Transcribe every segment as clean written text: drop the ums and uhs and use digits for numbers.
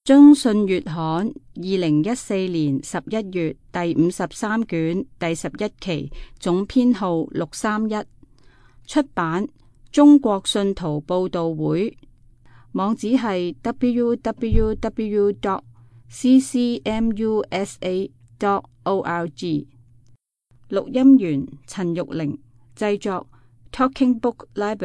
中信月刊2014年11月第53卷第11期總編號631，出版中國信徒報道會，網址係 www.ccmusa.org。 錄音員陳玉玲，製作 Talking Book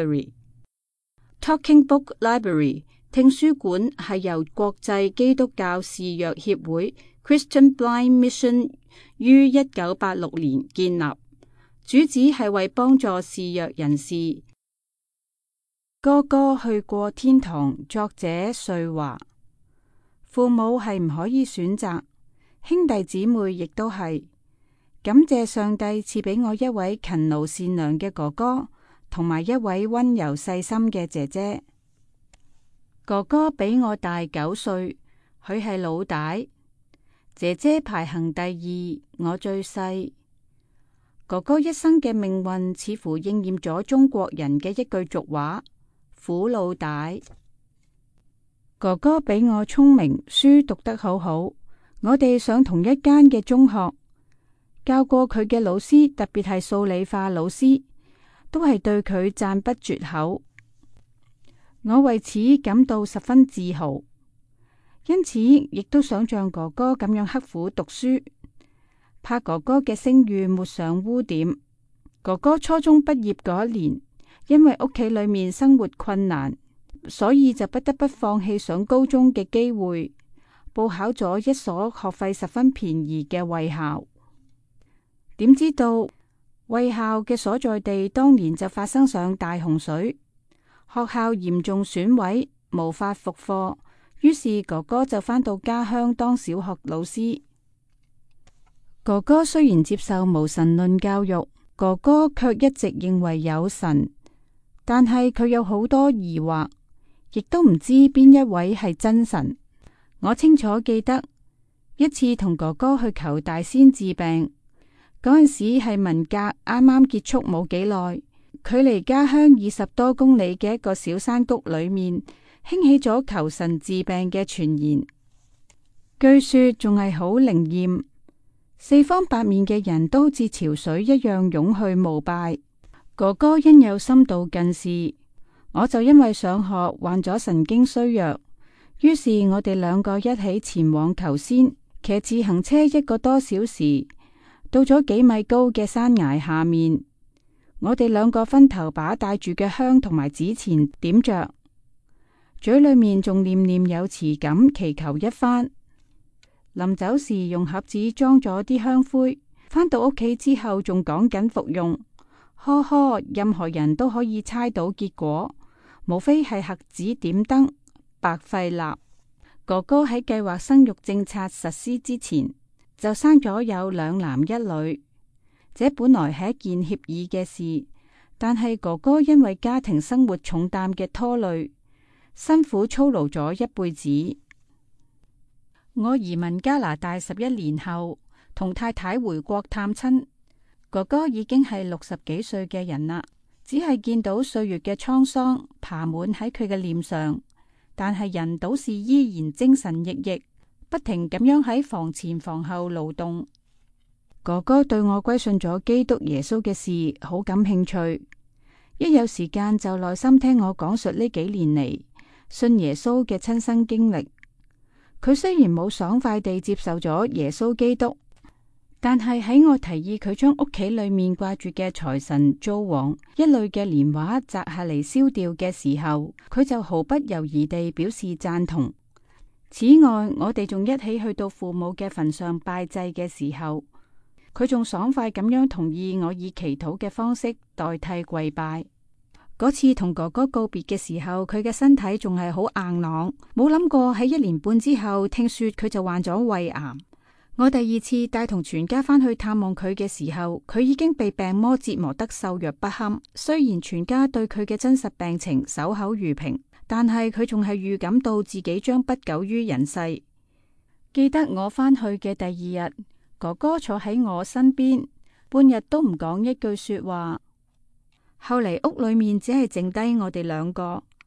Library。Talking Book Library聽書館係由國際基督教視弱協會 Christian Blind Mission 於1986年建立，主旨係為幫助視弱人士。哥哥去過天堂，作者瑞華。父母係唔可以選擇，兄弟姊妹亦都係。感謝上帝賜俾我一位勤勞善良嘅哥哥，同埋一位溫柔細心嘅姐姐。哥哥比我大9歲，佢係老大，姐姐排行第2，我最細。哥哥一生嘅命運似乎應驗咗中國人嘅一句俗話：苦老大。哥哥比我聰明，書讀得好好，我哋上同一間嘅中學，教過佢嘅老師，特別係數理化老師，都係對佢讚不絕口。我為此感到十分自豪，因此亦都想像哥哥咁樣刻苦讀書，怕哥哥嘅聲譽抹上污點。哥哥初中畢業嗰一年，因為屋企裏面生活困難，所以就不得不放棄上高中嘅機會，報考咗一所學費十分便宜嘅衛校。點知道衛校嘅所在地當年就發生上大洪水，學校嚴重損毀，無法復課，於是哥哥就返到家鄉當小學老師。哥哥雖然接受無神論教育，哥哥卻一直認為有神，但係佢有好多疑惑，亦都唔知邊一位係真神。我清楚記得一次同哥哥去求大仙治病，嗰陣時係文革啱啱結束冇幾耐，距離家鄉20多公里嘅一個小山谷裏面，興起咗求神治病嘅傳言，據說仲係好靈驗，四方八面嘅人都好似潮水一樣湧去膜拜。哥哥因有深度近視，我就因為上學患咗神經衰弱，於是我哋兩個一起前往求仙，騎自行車1個多小時，到咗幾米高嘅山崖下面。我哋兩個分頭把帶住嘅香同埋紙錢點着，嘴裏面仲念念有詞咁祈求一番。臨走時用盒子裝咗啲香灰，返到屋企之後仲趕緊服用。呵呵，任何人都可以猜到結果，無非係瞎子點燈，白費蠟。哥哥喺計劃生育政策實施之前，就生咗有2男1女。這本來係一件愜意嘅事，但係哥哥因為家庭生活重擔嘅拖累，辛苦操勞咗一輩子。我移民加拿大11年後，同太太回國探親，哥哥已經係60幾歲嘅人啦，只係見到歲月嘅滄桑爬滿喺佢嘅臉上，但係人倒是依然精神奕奕，不停咁樣喺房前房後勞動。哥哥對我歸信咗基督耶穌嘅事好感興趣，一有時間就耐心聽我講述呢幾年嚟信耶穌嘅親身經歷。佢雖然冇爽快地接受咗耶穌基督，但係喺我提議佢將屋企裏面掛住嘅財神、灶王一類嘅年畫摘下嚟燒掉嘅時候，佢就毫不猶豫地表示贊同。此外，我哋仲一起去到父母嘅墳上拜祭嘅時候，佢仲爽快咁樣同意我以祈禱嘅方式代替跪拜。嗰次同哥哥告別嘅時候，佢嘅身體仲係好硬朗，冇諗過喺1年半之後，聽說佢就患咗胃癌。我第2次帶同全家返去探望佢嘅時候，佢已經被病魔折磨得瘦弱不堪。雖然全家對佢嘅真實病情守口如瓶，但係佢仲係預感到自己將不久於人世。記得我返去嘅第2日，哥哥坐喺我身邊，半日都唔講一句說話。後嚟屋裏面只係剩低我哋2個，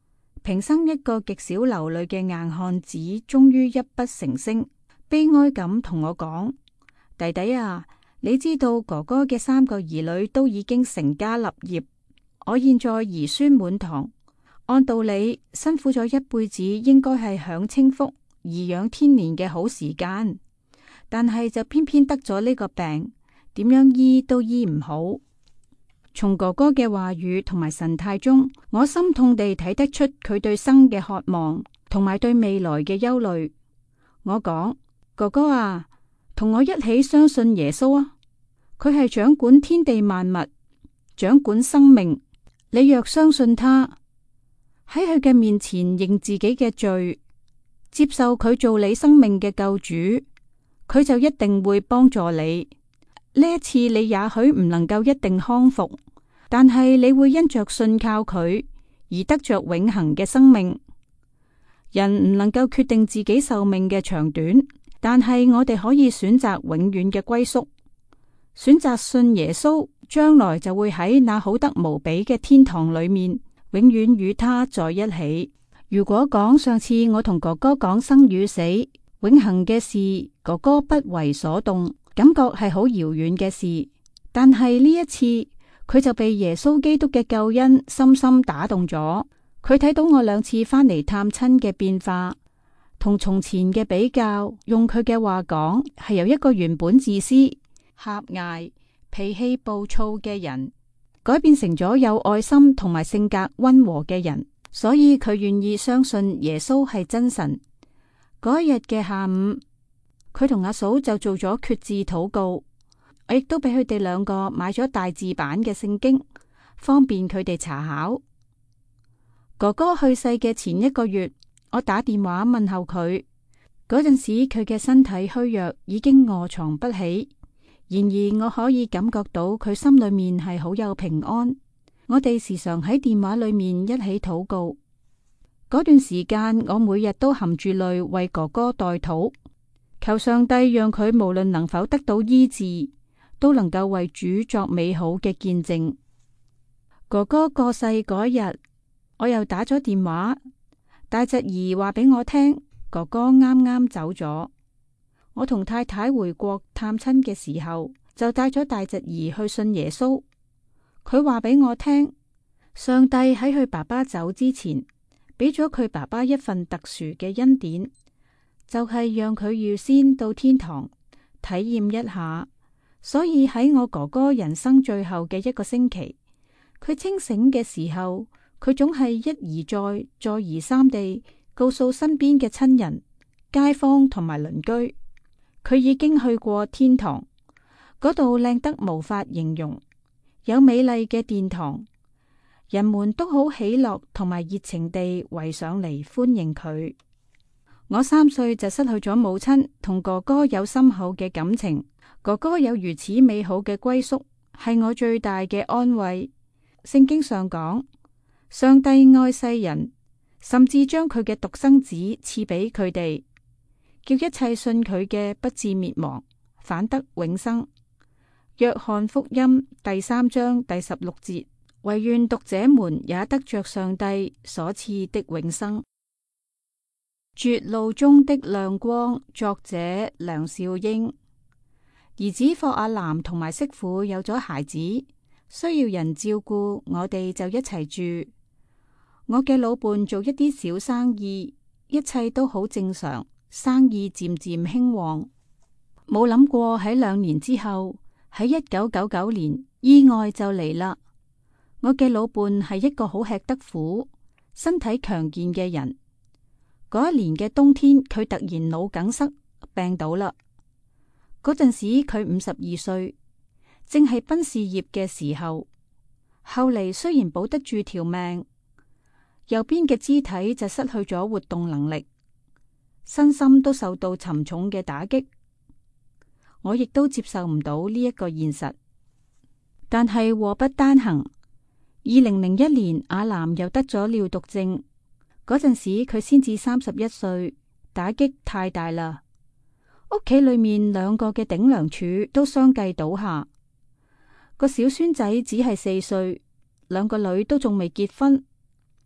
平生一個極少流淚嘅硬漢子，終於泣不成聲，悲哀咁同我講：弟弟啊，你知道哥哥嘅3個兒女都已經成家立業，我現在兒孫滿堂，按道理辛苦咗一輩子，應該係享清福、頤養天年嘅好時間，但係就偏偏得咗呢個病，點樣醫都醫唔好。從哥哥嘅話語同埋神態中，我心痛地睇得出佢對生嘅渴望，同埋對未來嘅憂慮。我講：哥哥啊，同我一起相信耶穌啊！佢係掌管天地萬物、掌管生命。你若相信他，喺佢嘅面前認自己嘅罪，接受佢做你生命嘅救主，佢就一定會幫助你。呢一次你也許唔能夠一定康復，但係你會因着信靠佢而得着永恆嘅生命。人唔能夠決定自己壽命嘅長短，但係我哋可以選擇永遠嘅歸宿，選擇信耶穌，將來就會喺那好得無比嘅天堂裏面永遠與他在一起。如果講上次我同哥哥講生與死、永恆嘅事，哥哥不為所動，感覺係好遙遠嘅事，但係呢一次佢就被耶穌基督嘅救恩深深打動咗。佢睇到我2次返嚟探親嘅變化，同從前嘅比較，用佢嘅話講，係由一個原本自私、狹隘、脾氣暴躁嘅人，改變成咗有愛心同埋性格溫和嘅人。所以佢願意相信耶穌係真神。嗰一日嘅下午，佢同阿嫂就做咗決志禱告，我亦都俾佢哋2個買咗大字版嘅聖經，方便佢哋查考。哥哥去世嘅前1個月，我打電話問候佢，嗰陣時佢嘅身體虛弱，已經臥床不起。然而我可以感覺到佢心裏面係好有平安。我哋時常喺電話裏面一起禱告。嗰段時間，我每日都含住淚為哥哥代禱，求上帝讓佢無論能否得到醫治，都能夠為主作美好嘅見證。哥哥過世嗰日，我又打咗電話，大侄兒話俾我聽，哥哥啱啱走咗。我同太太回國探親嘅時候，就帶咗大侄兒去信耶穌。佢話俾我聽，上帝喺佢爸爸走之前，俾咗佢爸爸一份特殊嘅恩典，就係讓佢預先到天堂體驗一下。所以喺我哥哥人生最後嘅1個星期，佢清醒嘅時候，佢總係一而再、再而三地告訴身邊嘅親人、街坊同埋鄰居，佢已經去過天堂，嗰度靚得無法形容。有美麗嘅殿堂，人們都好喜樂同埋熱情地圍上嚟歡迎佢。我3歲就失去咗母親，同哥哥有深厚嘅感情。哥哥有如此美好嘅歸宿，係我最大嘅安慰。聖經上講，上帝愛世人，甚至將佢嘅獨生子賜俾佢哋，叫一切信佢嘅不至滅亡，反得永生。約翰福音第3章第16節，惟願讀者們也得着上帝所賜的永生。絕路中的亮光，作者梁少英。兒子霍亞南同埋媳婦有咗孩子，需要人照顧，我哋就一齊住。我嘅老伴做一啲小生意，一切都好正常，生意漸漸興旺。冇諗過喺2年之後，喺1999年，意外就嚟啦。我嘅老伴係一個好吃得苦、身體強健嘅人。嗰一年嘅冬天，佢突然腦梗塞病倒啦。嗰陣時佢52歲，正係奔事業嘅時候。後嚟雖然保得住條命，右邊嘅肢體就失去咗活動能力，身心都受到沉重嘅打擊。我亦都接受唔到呢一個現實，但係禍不單行。2001年，阿南又得咗尿毒症，嗰陣時佢先至31歲，打擊太大啦。屋企裏面2個嘅頂梁柱都相繼倒下，個小孫仔只係4歲，2個女都仲未結婚。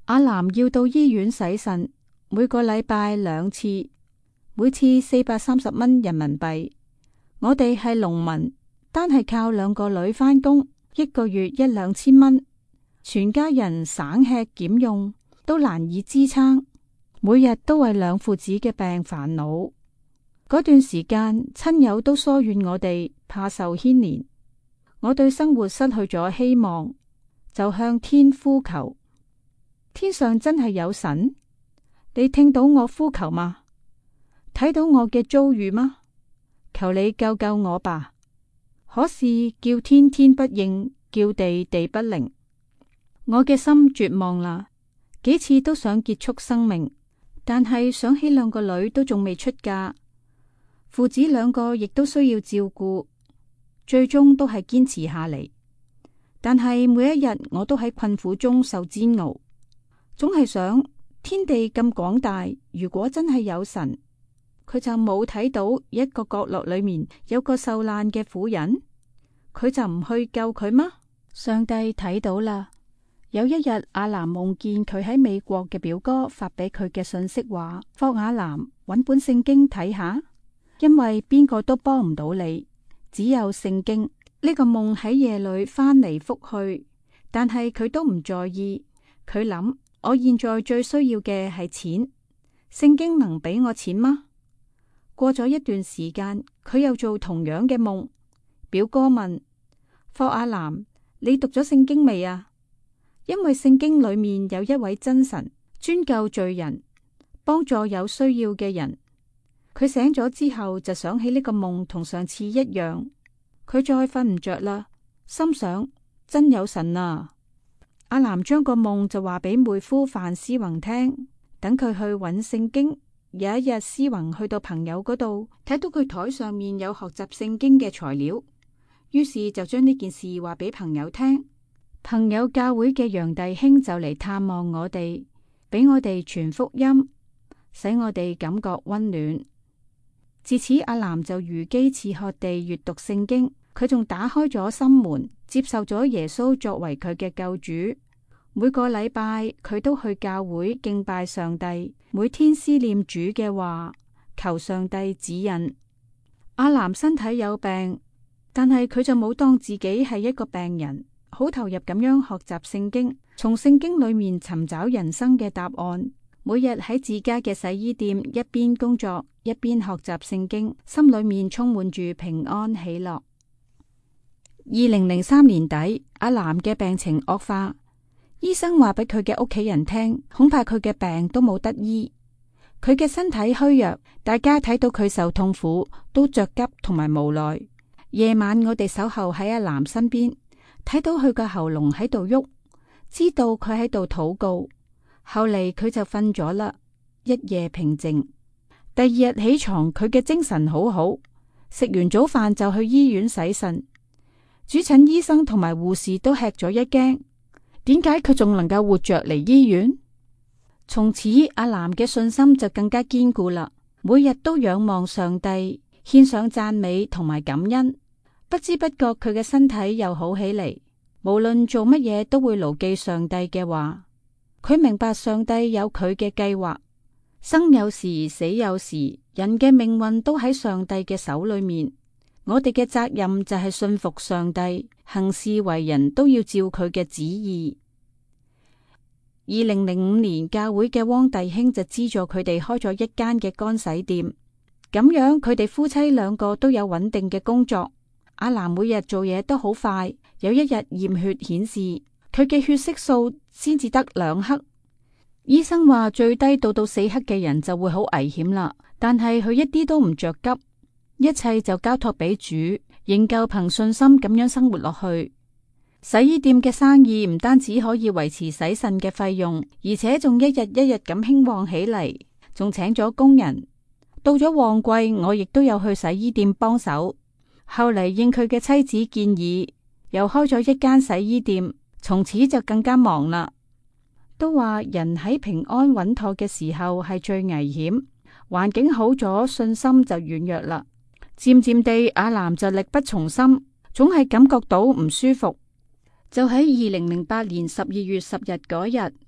阿南要到醫院洗腎，每個禮拜2次，每次430蚊人民幣。我哋係農民，單係靠2個女返工，一個月1-2千蚊，全家人省吃儉用都難以支撐，每日都為兩父子嘅病煩惱。嗰段時間，親友都疏遠我哋，怕受牽連。我對生活失去咗希望，就向天呼求。天上真係有神？你聽到我呼求嗎？睇到我嘅遭遇嗎？求你救救我吧！可是叫天天不應，叫地地不靈。我嘅心絕望啦，幾次都想結束生命，但係想起2個女都仲未出嫁，父子2個亦都需要照顧，最終都係堅持下嚟。但係每一日我都喺困苦中受煎熬，總係想天地咁廣大，如果真係有神，佢就冇睇到一個角落裏面有個受難嘅婦人，佢就唔去救佢嗎？上帝睇到啦。有一日，阿南夢見佢喺美國嘅表哥發俾佢嘅信息話：霍亞南，搵本聖經睇下，因為邊個都幫唔到你，只有聖經。呢個夢喺夜裏翻嚟覆去，但係佢都唔在意。佢諗：我現在最需要嘅係錢，聖經能俾我錢嗎？過咗一段時間，佢又做同樣嘅夢。表哥問霍亞南：你讀咗聖經未啊？因為聖經裏面有一位真神，專救罪人，幫助有需要嘅人。佢醒咗之後就想起呢個夢同上次一樣，佢再瞓唔着啦，心想真有神啊！阿南將個夢就話俾妹夫范思宏聽，等佢去揾聖經。有一日，思宏去到朋友嗰度，睇到佢台上面有學習聖經嘅材料，於是就將呢件事話俾朋友聽。朋友教會嘅楊弟兄就嚟探望我哋，俾我哋傳福音，使我哋感覺溫暖。自此，阿南就如飢似渴地閱讀聖經，佢仲打開咗心門，接受咗耶穌作為佢嘅救主。每個禮拜佢都去教會敬拜上帝，每天思念主嘅話，求上帝指引。阿南身體有病，但係佢就冇當自己係一個病人，好投入咁樣學習聖經，從聖經裏面尋找人生嘅答案。每日喺自家嘅洗衣店一邊工作一邊學習聖經，心裏面充滿住平安喜樂。2003年底，阿南嘅病情惡化，醫生話俾佢嘅屋企人聽，恐怕佢嘅病都冇得醫。佢嘅身體虛弱，大家睇到佢受痛苦，都着急同埋無奈。夜晚我哋守候喺阿南身邊，睇到佢個喉嚨喺度喐，知道佢喺度禱告。後嚟佢就瞓咗啦，一夜平靜。第2日起床，佢嘅精神好好，食完早飯就去醫院洗腎。主診醫生同埋護士都吃咗一驚，點解佢仲能夠活着嚟醫院？從此阿南嘅信心就更加堅固啦，每日都仰望上帝，獻上讚美同埋感恩。不知不覺佢嘅身體又好起嚟，無論做乜嘢都會牢記上帝嘅話。佢明白上帝有佢嘅計劃，生有時死有時，人嘅命運都喺上帝嘅手裏面。我哋嘅責任就係信服上帝，行事為人都要照佢嘅旨意。2005年，教會嘅汪弟兄就資助佢哋開咗一間嘅乾洗店，咁樣佢哋夫妻2個都有穩定嘅工作。阿南每日做嘢都好快，有一日驗血顯示佢嘅血色素先至得2克，醫生話最低到4克嘅人就會好危險啦。但係佢一啲都唔着急，一切就交託俾主，仍舊憑信心咁樣生活落去。洗衣店嘅生意唔單止可以維持洗腎嘅費用，而且仲一日一日咁興旺起嚟，仲請咗工人。到咗旺季，我亦都有去洗衣店幫手。後嚟應佢嘅妻子建議，又開咗一間洗衣店，從此就更加忙啦。都話人喺平安穩妥嘅時候係最危險，環境好咗，信心就軟弱啦。漸漸地，阿南就力不從心，總係感覺到唔舒服。就喺2008年12月10日嗰日，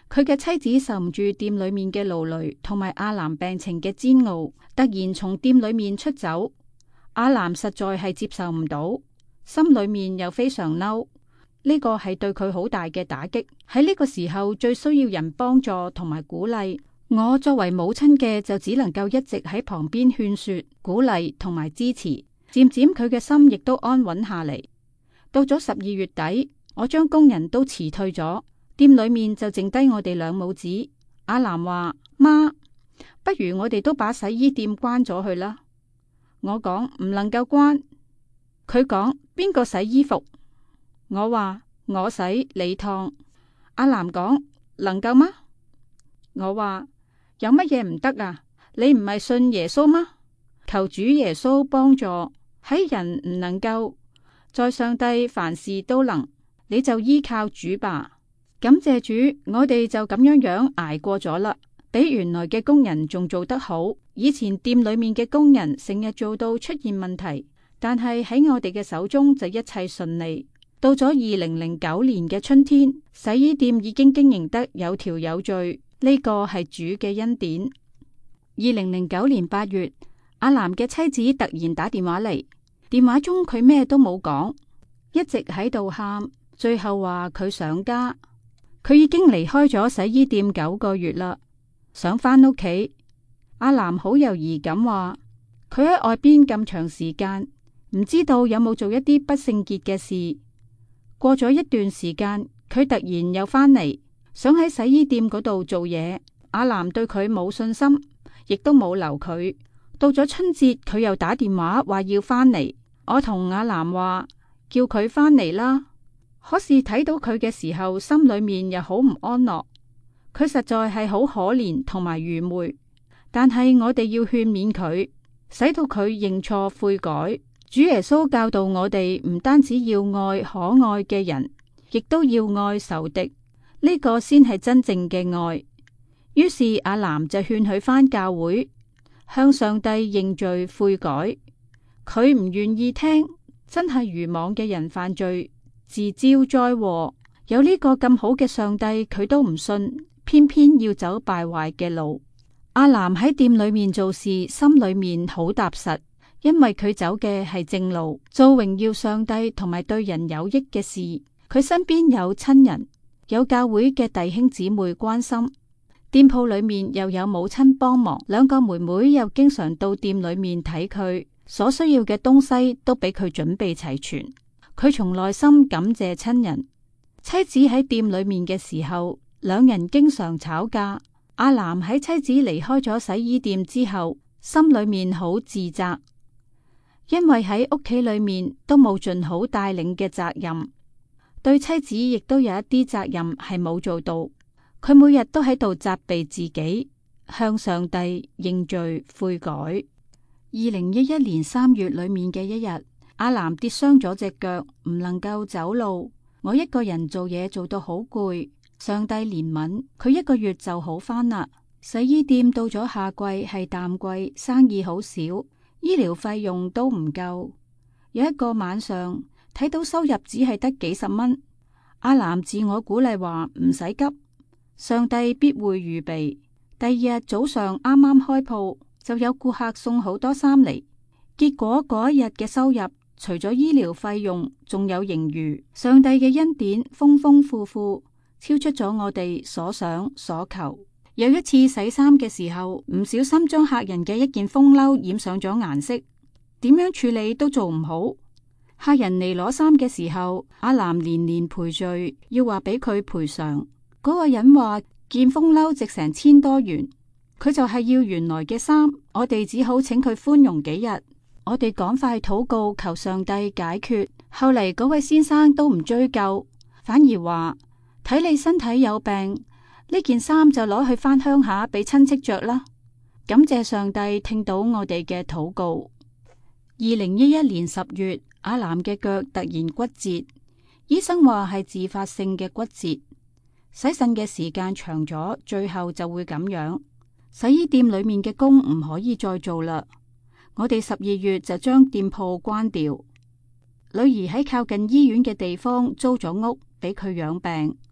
佢嘅妻子受唔住店裏面嘅勞累同埋阿南病情嘅煎熬，突然從店裏面出走。阿南實在係接受唔到，心裏面又非常嬲。呢個係對佢好大嘅打擊。喺呢個時候最需要人幫助同埋鼓勵，我作為母親嘅就只能夠一直喺旁邊勸說、鼓勵同埋支持。漸漸佢嘅心亦都安穩下嚟。到咗12月底，我將工人都辭退咗，店裏面就剩低我哋兩母子。阿南話：媽，不如我哋都把洗衣店關咗去啦。我講唔能夠關。佢講邊個洗衣服？我話我洗你燙。阿南講能夠嗎？我話有乜嘢唔得啊？你唔係信耶穌嗎？求主耶穌幫助，喺人唔能夠，在上帝凡事都能，你就依靠主吧。感謝主，我哋就咁樣挨過咗啦，比原來嘅工人仲做得好。以前店裏面嘅工人成日做到出現問題，但係喺我哋嘅手中就一切順利。到咗2009年嘅春天，洗衣店已經經營得有條有序，呢個係主嘅恩典。2009年8月，阿南嘅妻子突然打電話嚟，電話中佢咩都冇講，一直喺度喊，最後話佢想家。佢已經離開咗洗衣店9個月啦，想返屋企。阿南好猶豫咁話，佢喺外邊咁長時間，唔知道有冇做一啲不聖潔嘅事。過咗一段時間，佢突然又返嚟，想喺洗衣店嗰度做嘢。阿南對佢冇信心，亦都冇留佢。到咗春節，佢又打電話話要返嚟。我同阿南話叫佢返嚟啦。可是睇到佢嘅時候，心裏面又好唔安樂。佢實在係好可憐同埋愚昧，但係我哋要勸勉佢，使到佢認錯悔改。主耶穌教導我哋唔單止要愛可愛嘅人，亦都要愛仇敵，呢個先係真正嘅愛。於是阿南就勸佢返教會，向上帝認罪悔改。佢唔願意聽，真係愚妄嘅人犯罪，自招災禍。有呢個咁好嘅上帝，佢都唔信，偏偏要走敗壞嘅路。阿南喺店裏面做事，心裏面好踏實，因為佢走嘅係正路，做榮耀上帝同埋對人有益嘅事。佢身邊有親人，有教會嘅弟兄姊妹關心，店鋪裏面又有母親幫忙，兩個妹妹又經常到店裏面睇佢，所需要嘅東西都俾佢準備齊全。佢從內心感謝親人。妻子喺店裏面嘅時候，兩人經常吵架。阿南喺妻子離開咗洗衣店之後，心裏面好自責，因為喺屋企裏面都冇盡好帶領嘅責任，對妻子亦都有一啲責任係冇做到。佢每日都喺度責備自己，向上帝認罪悔改。2011年3月裏面嘅一日，阿南跌傷咗隻腳，唔能夠走路。我一個人做嘢做到好攰，上帝憐憫佢，1個月就好返啦。洗衣店到咗夏季係淡季，生意好少，醫療費用都唔夠。有一個晚上睇到收入只係得幾十蚊，阿南自我鼓勵話唔使急，上帝必會預備。第二日早上啱啱開鋪，就有顧客送好多衫嚟，結果嗰一日嘅收入除咗醫療費用，仲有盈餘。上帝嘅恩典豐豐富富，超出咗我哋所想所求。有一次洗衫嘅時候，唔小心將客人嘅一件風褸染上咗顏色，點樣處理都做唔好。客人嚟攞衫嘅時候，阿南連連賠罪，要話俾佢賠償。嗰個人話件風褸值成1000多元，佢就係要原來嘅衫。我哋只好請佢寬容幾日。我哋趕快禱告求上帝解決。後嚟嗰位先生都唔追究，反而話睇你身體有病，呢件衫就攞去返鄉下俾親戚着啦。感謝上帝聽到我哋嘅禱告。2011年10月，阿南嘅腳突然骨折，醫生話係自發性嘅骨折，洗腎嘅時間長咗，最後就會咁樣。洗衣店裏面嘅工唔可以再做啦。我哋12月就將店鋪關掉。女兒喺靠近醫院嘅地方租咗屋俾佢養病，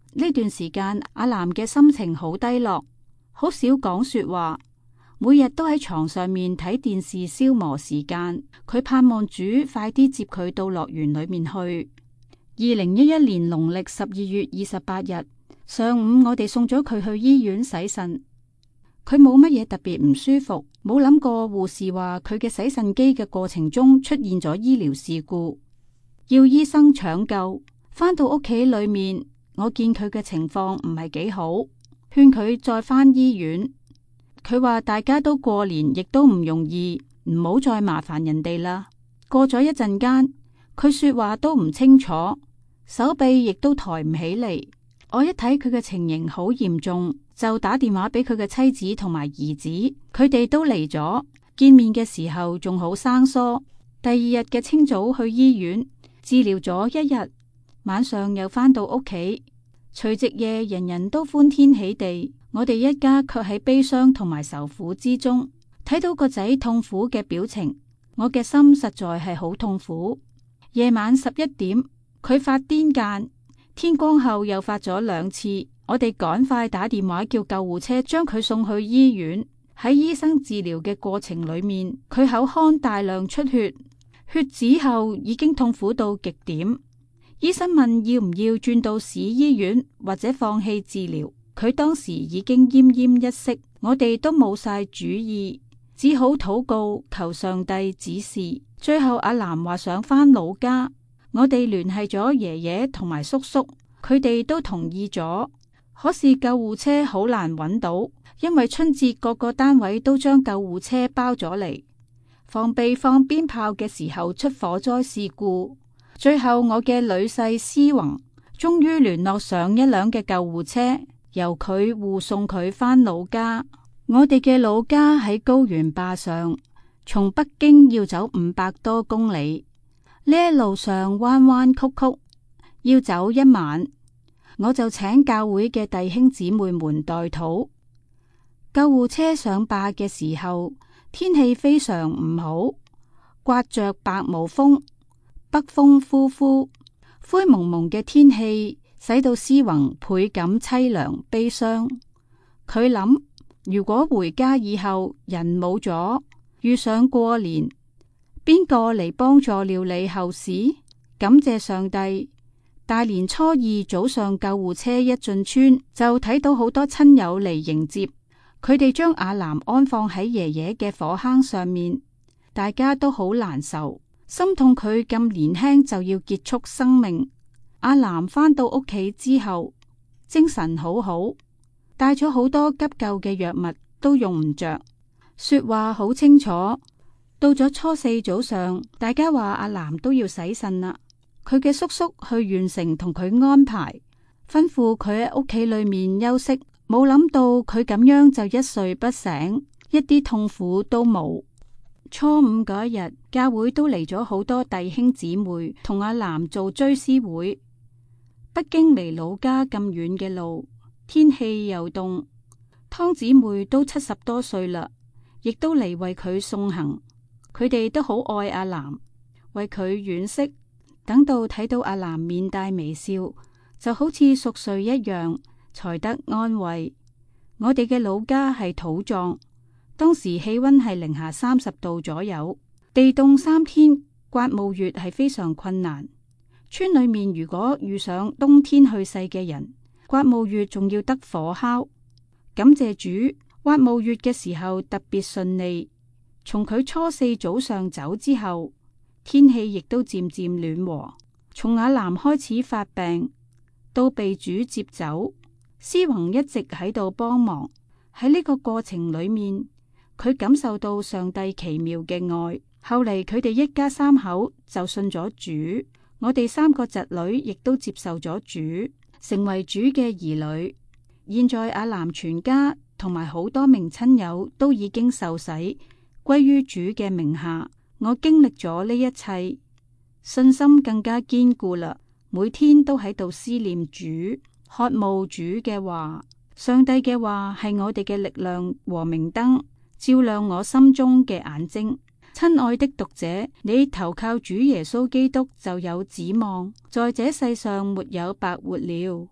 呢段時間，阿南嘅心情好低落，好少講說話，每日都喺床上面睇電視消磨時間。佢盼望主快啲接佢到樂園裏面去。2011年農曆12月28日上午，我哋送咗佢去醫院洗腎。佢冇乜嘢特別唔舒服，冇諗過護士話佢嘅洗腎機嘅過程中出現咗醫療事故，要醫生搶救。返到屋企裏面，我見佢嘅情況唔係幾好，勸佢再返醫院。佢話大家都過年，亦都唔容易，唔好再麻煩人哋啦。過咗一陣間，佢說話都唔清楚，手臂亦都抬唔起嚟。我一睇佢嘅情形好嚴重，就打電話俾佢嘅妻子同埋兒子，佢哋都嚟咗。見面嘅時候仲好生疏。第二日嘅清早去醫院治療咗一日，晚上又返到屋企。除夕夜人人都歡天喜地，我哋一家卻喺悲傷同埋愁苦之中。睇到個仔痛苦嘅表情，我嘅心實在係好痛苦。夜晚11點，佢發癲癇，天光後又發咗2次。我哋趕快打電話叫救護車將佢送去醫院。喺醫生治療嘅過程裏面，佢口腔大量出血，血止後已經痛苦到極點。醫生問要唔要轉到市醫院或者放棄治療，佢當時已經奄奄一息。我哋都冇晒主意，只好禱告求上帝指示。最後阿南話想返老家，我哋聯繫咗爺爺同埋叔叔，佢哋都同意咗。可是救護車好難揾到，因為春節各個單位都將救護車包咗嚟，防備放鞭炮嘅時候出火災事故。最後我嘅女婿施宏終於聯絡上一輛嘅救護車，由佢護送佢返老家。我哋嘅老家喺高原壩上，從北京要走500多公里，呢一路上彎彎曲曲，要走1晚。我就請教會嘅弟兄姊妹們代禱。救護車上壩嘅時候，天氣非常唔好，颳着白毛風，北風呼呼，灰蒙蒙嘅天氣使到施宏倍感淒涼悲傷。佢諗，如果回家以後人冇咗，遇上過年，邊個嚟幫助料理後事？感謝上帝，大年初2早上救護車一進村，就睇到好多親友嚟迎接。佢哋將阿南安放喺爺爺嘅火坑上面，大家都好難受，心痛佢咁年輕就要結束生命。阿南返到屋企之後，精神好好，帶咗好多急救嘅藥物都用唔着，說話好清楚。到咗初4早上，大家話阿南都要洗腎啦。佢嘅叔叔去縣城同佢安排，吩咐佢喺屋企裏面休息。冇諗到佢咁樣就一睡不醒，一啲痛苦都冇。初5嗰一日，教會都嚟咗好多弟兄姊妹同阿南做追思會。北京離老家咁遠嘅路，天氣又凍，湯姊妹都70多歲啦，亦都嚟為佢送行。佢哋都好愛阿南，為佢惋惜。等到睇到阿南面帶微笑，就好似熟睡一樣，才得安慰。我哋嘅老家係土葬，當時氣溫係-30度左右，地凍3天，刮墓穴係非常困難。村裏面如果遇上冬天去世嘅人，刮墓穴仲要得火烤。感謝主，挖墓穴嘅時候特別順利。從佢初4早上走之後，天氣亦都漸漸暖和。從阿南開始發病，到被主接走，施宏一直喺度幫忙。喺呢個過程裏面，佢感受到上帝奇妙嘅愛。後嚟佢哋一家3口就信咗主，我哋3個侄女亦都接受咗主，成為主嘅兒女。現在阿南全家同埋好多名親友都已經受洗，歸於主嘅名下。我經歷咗呢一切，信心更加堅固啦。每天都喺度思念主，渴慕主嘅話。上帝嘅話係我哋嘅力量和明燈，照亮我心中嘅眼睛。親愛的讀者，你投靠主耶穌基督就有指望，在這世上沒有白活了。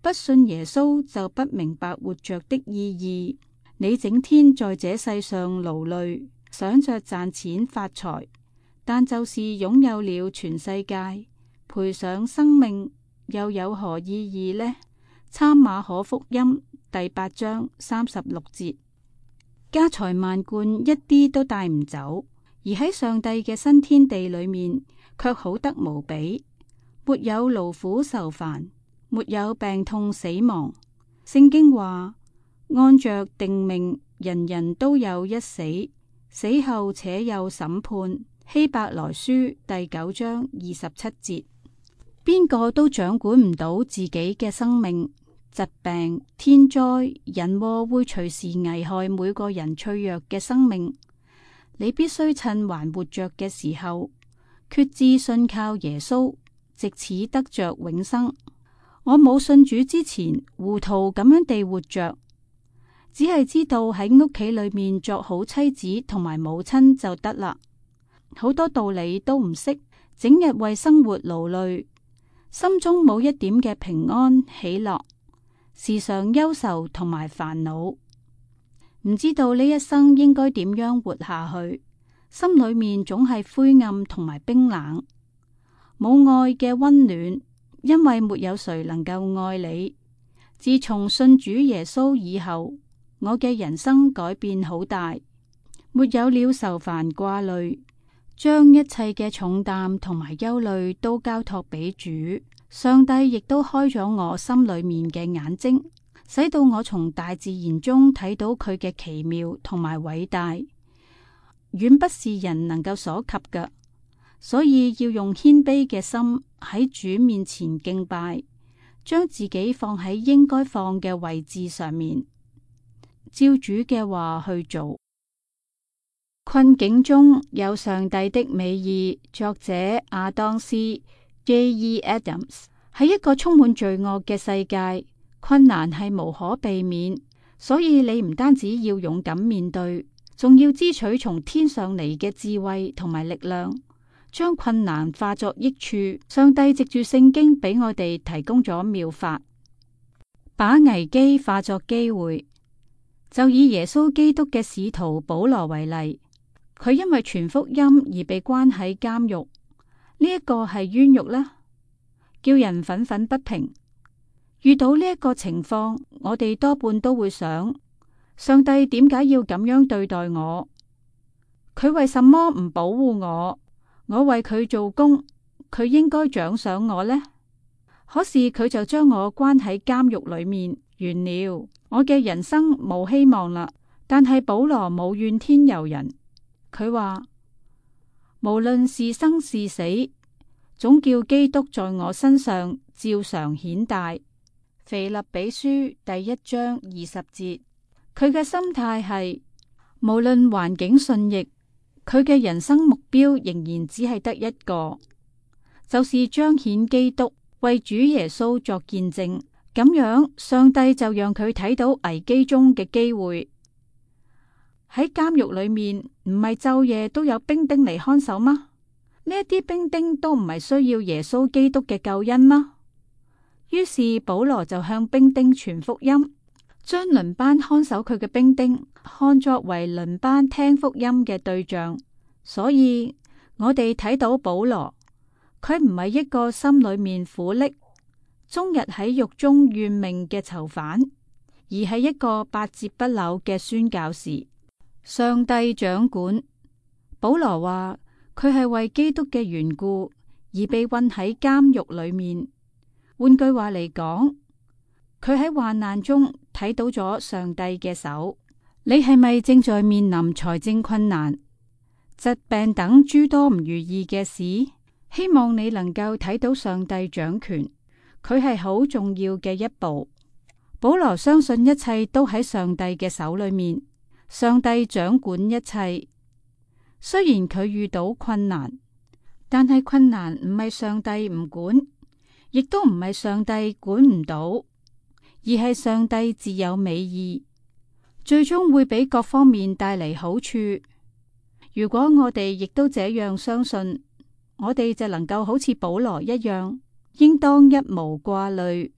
不信耶穌就不明白活着的意義。你整天在這世上勞累，想着賺錢發財，但就是擁有了全世界，賠上生命，又有何意義呢？參馬可福音第8章36節。家財萬貫一啲都帶唔走，而喺上帝嘅新天地裏面，卻好得無比，沒有勞苦愁煩，沒有病痛死亡。聖經話，按着定命，人人都有一死，死後且有審判。希伯來書第9章27節。邊個都掌管唔到自己嘅生命，疾病、天災、人禍會隨時危害每個人脆弱嘅生命。你必須趁還活着嘅時候，決志信靠耶穌，藉此得着永生。我冇信主之前，糊塗咁樣地活着，只係知道喺屋企裏面作好妻子同埋母親就得啦，好多道理都唔識，整日為生活勞累，心中冇一點嘅平安喜樂，時常憂愁同埋煩惱，唔知道呢一生應該點樣活下去，心裏面總係灰暗同埋冰冷，冇愛嘅溫暖，因為沒有誰能夠愛你。自從信主耶穌以後，我嘅人生改變好大，沒有了愁煩掛慮，將一切嘅重擔同埋憂慮都交託俾主。上帝亦都開咗我心裏面嘅眼睛，使到我從大自然中睇到佢嘅奇妙同埋偉大，遠不是人能夠所及嘅。所以要用謙卑嘅心喺主面前敬拜，將自己放喺應該放嘅位置上面，照主嘅話去做。困境中有上帝的美意。作者亞當斯 J.E. Adams。喺一個充滿罪惡嘅世界，困難係無可避免，所以你唔單止要勇敢面對，仲要支取從天上嚟嘅智慧同埋力量，將困難化作益處。上帝藉住聖經俾我哋提供咗妙法，把危機化作機會。就以耶穌基督嘅使徒保羅為例，佢因為傳福音而被關喺監獄，呢一個係冤獄啦，叫人憤憤不平。遇到呢一個情況，我哋多半都會想，上帝點解要咁樣對待我？佢為什麼唔保護我？我為佢做工，佢應該獎賞我呢？可是佢就將我關喺監獄裏面，完了，我嘅人生冇希望啦。但係保羅冇怨天尤人，佢話無論是生是死，總叫基督在我身上照常顯大。腓立比書第1章20節。佢嘅心態係無論環境順逆，佢嘅人生目標仍然只係得一個，就是彰顯基督，為主耶穌作見證。咁樣上帝就讓佢睇到危機中嘅機會。喺監獄裏面，唔係晝夜都有兵丁嚟看守嗎？呢一啲兵丁都唔係需要耶穌基督嘅救恩嗎？於是保羅就向兵丁傳福音，將輪班看守佢嘅兵丁看作為輪班聽福音嘅對象。所以我哋睇到保羅，佢唔係一個心裏面苦溺，終日喺獄中怨命嘅囚犯，而係一個百折不撓嘅宣教士。上帝掌管。保羅話佢係為基督嘅緣故而被困喺監獄裏面。換句話嚟講，佢喺患難中睇到咗上帝嘅手。你係咪正在面臨財政困難、疾病等諸多唔如意嘅事？希望你能夠睇到上帝掌權，佢係好重要嘅一步。保羅相信一切都喺上帝嘅手裏面，上帝掌管一切。雖然佢遇到困難，但係困難唔係上帝唔管，亦都唔係上帝管唔到，而係上帝自有美意，最終會俾各方面帶嚟好處。如果我哋亦都這樣相信，我哋就能夠好似保羅一樣，應當一無掛慮，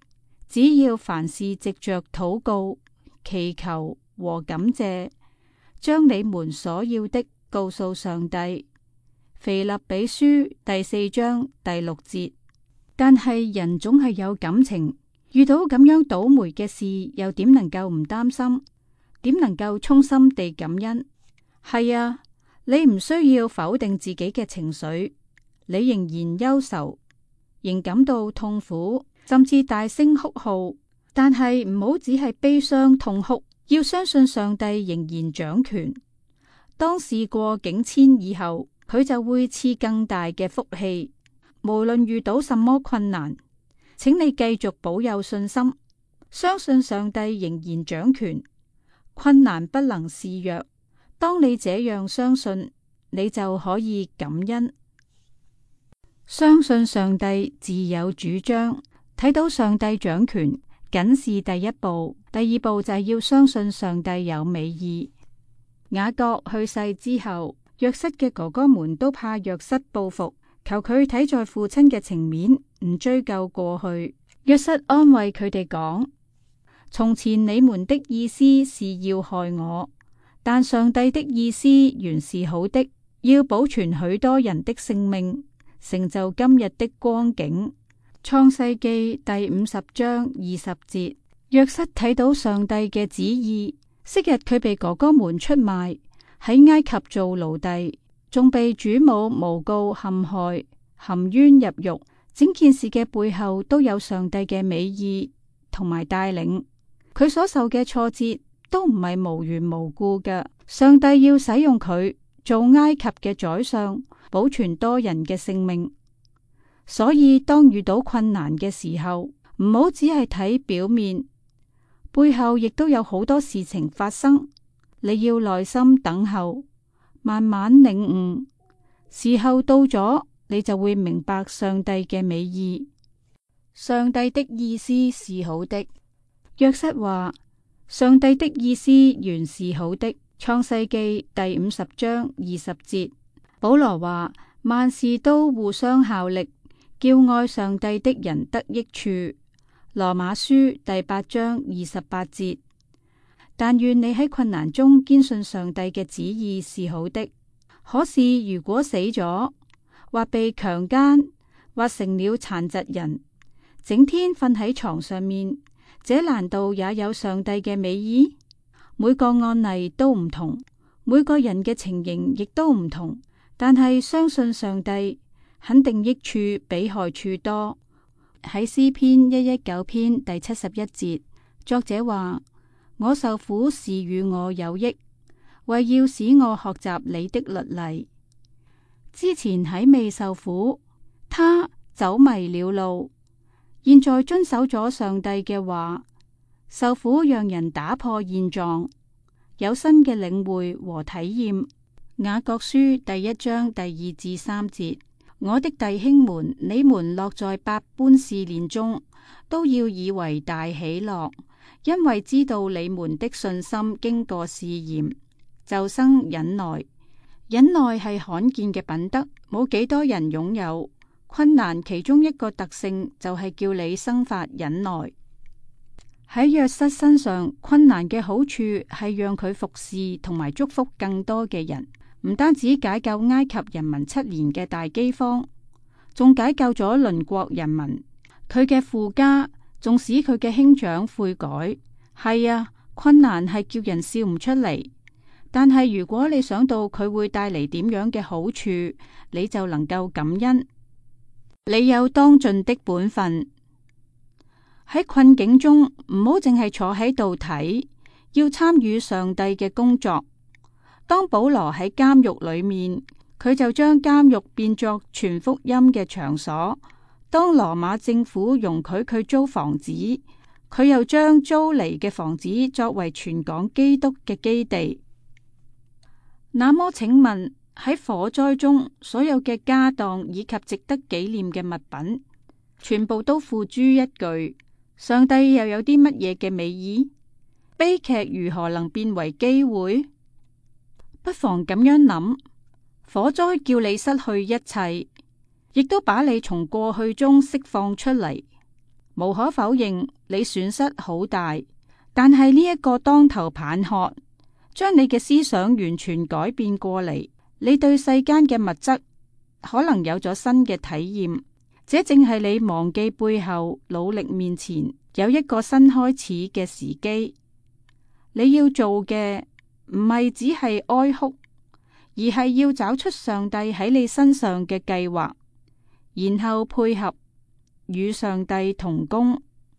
只要凡事藉着禱告、祈求和感謝，將你們所要的告訴上帝。腓立比書第4章第6節。但係人總係有感情，遇到咁樣倒霉嘅事，又點能夠唔擔心？點能夠衷心地感恩？係啊，你唔需要否定自己嘅情緒，你仍然憂愁，仍感到痛苦，甚至大聲哭號。但係唔好只係悲傷痛哭，要相信上帝仍然掌權。當事過境遷以後，佢就會賜更大嘅福氣。無論遇到什麼困難，請你繼續保有信心，相信上帝仍然掌權。困難不能示弱，當你這樣相信，你就可以感恩。相信上帝自有主張，睇到上帝掌權，僅是第一步。第二步就係要相信上帝有美意。雅各去世之後，約瑟嘅哥哥們都怕約瑟報復，求佢睇在父親嘅情面，唔追究過去。約瑟安慰佢哋講：從前你們的意思是要害我，但上帝的意思原是好的，要保存許多人的性命，成就今日的光景。創世記第50章20節。約瑟睇到上帝嘅旨意，昔日佢被哥哥們出賣，喺埃及做奴隸，仲被主母誣告陷害，含冤入獄。整件事嘅背後都有上帝嘅美意同埋帶領。佢所受嘅挫折都唔係無緣無故嘅，上帝要使用佢做埃及嘅宰相，保存多人嘅性命。所以當遇到困難嘅時候，唔好只係睇表面，背後亦都有好多事情發生。你要耐心等候，慢慢領悟，時候到咗，你就會明白上帝嘅美意。上帝的意思是好的。約瑟話：上帝的意思原是好的。創世記第50章20節。保羅話：萬事都互相效力，叫愛上帝的人得益處。羅馬書第8章28節。但願你喺困難中堅信上帝嘅旨意是好的。可是如果死咗，或被強姦，或成了殘疾人，整天瞓喺床上面，這難道也有上帝嘅美意？每個案例都唔同，每個人嘅情形亦都唔同，但係相信上帝，肯定益處比害處多。喺詩篇119篇第71節，作者話：我受苦是與我有益，為要使我學習你的律例。之前喺未受苦，他走迷了路，現在遵守咗上帝嘅話，受苦讓人打破現狀，有新嘅領會和體驗。雅各書第1章第2至3節。我的弟兄們，你們落在百般試煉中，都要以為大喜樂，因為知道你們的信心經過試驗，就生忍耐。忍耐係罕見嘅品德，冇幾多人擁有。困難其中一個特性就係叫你生發忍耐。喺約瑟身上，困難嘅好處係讓佢服侍同埋祝福更多嘅人。唔單止解救埃及人民7年嘅大饑荒，仲解救咗鄰國人民。佢嘅父家仲使佢嘅兄長悔改。係啊，困難係叫人笑唔出嚟，但係如果你想到佢會帶嚟點樣嘅好處，你就能夠感恩。你有當盡的本分。喺困境中，唔好淨係坐喺度睇，要參與上帝嘅工作。當保羅喺監獄裏面，佢就將監獄變作傳福音嘅場所。當羅馬政府容許佢租房子，佢又將租嚟嘅房子作為傳講基督嘅基地。那麼請問，喺火災中所有嘅家當以及值得紀念嘅物品，全部都付諸一炬，上帝又有啲乜嘢嘅美意？悲劇如何能變為機會？不妨咁樣諗，火災叫你失去一切，亦都把你從過去中釋放出嚟。 無可否認，你損失好大，但係呢一個當頭棒喝，將你嘅思想完全改變過嚟。你對世間嘅物質可能有咗新嘅體驗，這正係你忘記背後，努力面前有一個新開始嘅時機。你要做嘅唔係只係哀哭，而係要找出上帝喺你身上嘅計劃，然後配合與上帝同工。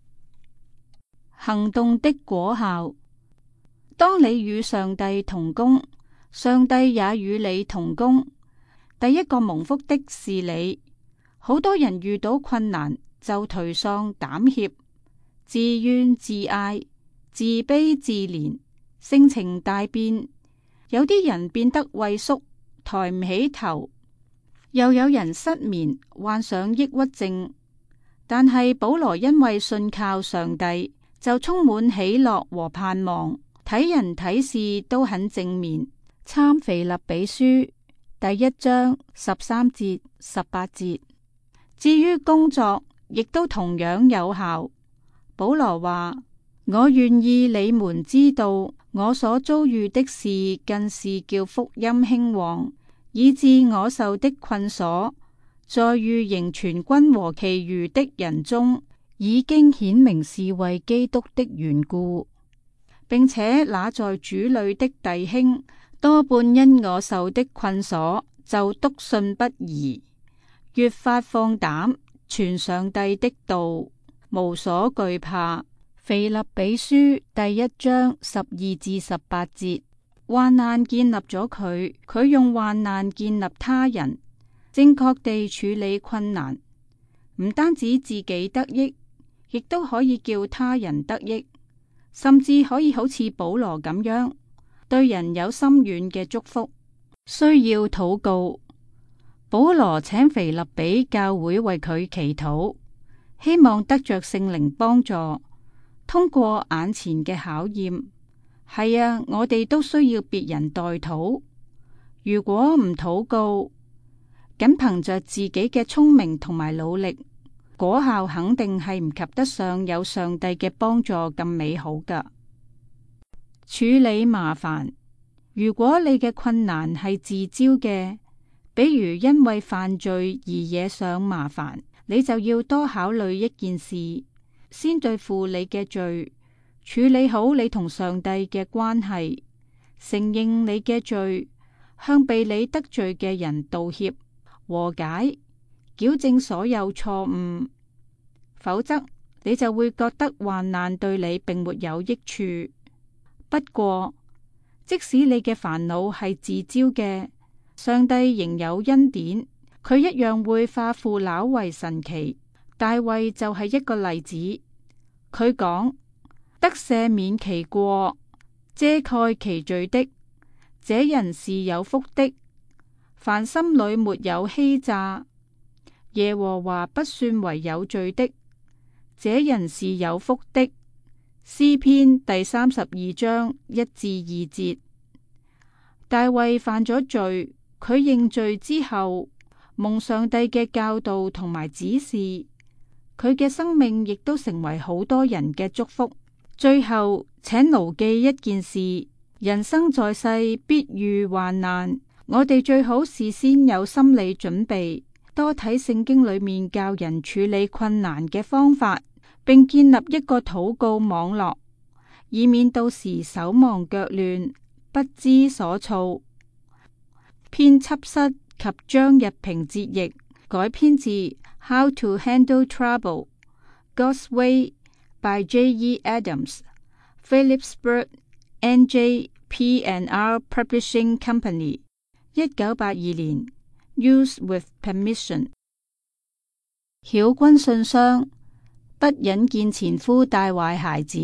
行動的果效。當你與上帝同工，上帝也與你同工。第一個蒙福的是你。好多人遇到困難就頹喪膽怯，自怨自艾，自卑自憐，性情大變。有啲人變得畏縮，抬唔起頭，又有人失眠，患上抑鬱症。但係保羅因為信靠上帝，就充滿喜樂和盼望，睇人睇事都很正面。參腓立比書第1章13節18節。至於工作，亦都同樣有效。保羅話：我願意你們知道，我所遭遇的事，更是叫福音興旺，以致我受的困鎖，在御營全軍和其餘的人中，已經顯明是為基督的緣故，並且那在主裏的弟兄，多半因我受的困鎖，就篤信不疑，越發放膽傳上帝的道，無所懼怕。腓立比書第1章12至18節。患難建立咗佢，佢用患難建立他人，正確地處理困難，唔單止自己得益，亦都可以叫他人得益，甚至可以好似保羅咁樣，對人有深遠嘅祝福。需要禱告。保羅請腓立比教會為佢祈禱，希望得着聖靈幫助，通過眼前嘅考驗。係啊，我哋都需要別人代禱。如果唔禱告，僅憑着自己嘅聰明同埋努力，果效肯定係唔及得上有上帝嘅幫助咁美好噶。處理麻煩。如果你嘅困難係自招嘅，比如因為犯罪而惹上麻煩，你就要多考慮一件事，先對付你嘅罪，處理好你同上帝嘅關係，承認你嘅罪，向被你得罪嘅人道歉、和解、矯正所有錯誤，否則你就會覺得患難對你並沒有益處。不過，即使你嘅煩惱係自招嘅，上帝仍有恩典，佢一樣會化腐朽為神奇。大衛就係一個例子，佢講：得赦免其過、遮蓋其罪的，這人是有福的。凡心裏沒有欺詐，耶和華不算為有罪的，這人是有福的。詩篇第32章1至2節。大衛犯咗罪，佢認罪之後，蒙上帝嘅教導同埋指示，佢嘅生命亦都成為好多人嘅祝福。最後，請牢記一件事：人生在世必遇患難，我哋最好事先有心理準備，多睇聖經裏面教人處理困難嘅方法，並建立一個禱告網絡，以免到時手忙腳亂，不知所措。編輯室及張日平節譯，改編自《How to Handle Trouble: God's Way》by J.E. Adams, Phillipsburg, N.J. P&R Publishing Company, 1982年。Used with permission。曉君信箱，不忍見前夫帶壞孩子。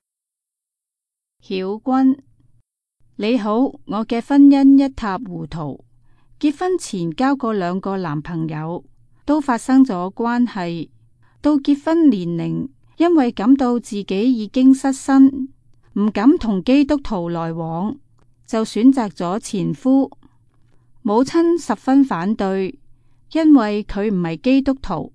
曉君，你好，我嘅婚姻一塌糊塗。結婚前交過2個男朋友，都發生咗關係。到結婚年齡，因為感到自己已經失身，唔敢同基督徒來往，就選擇咗前夫。母親十分反對，因為佢唔係基督徒，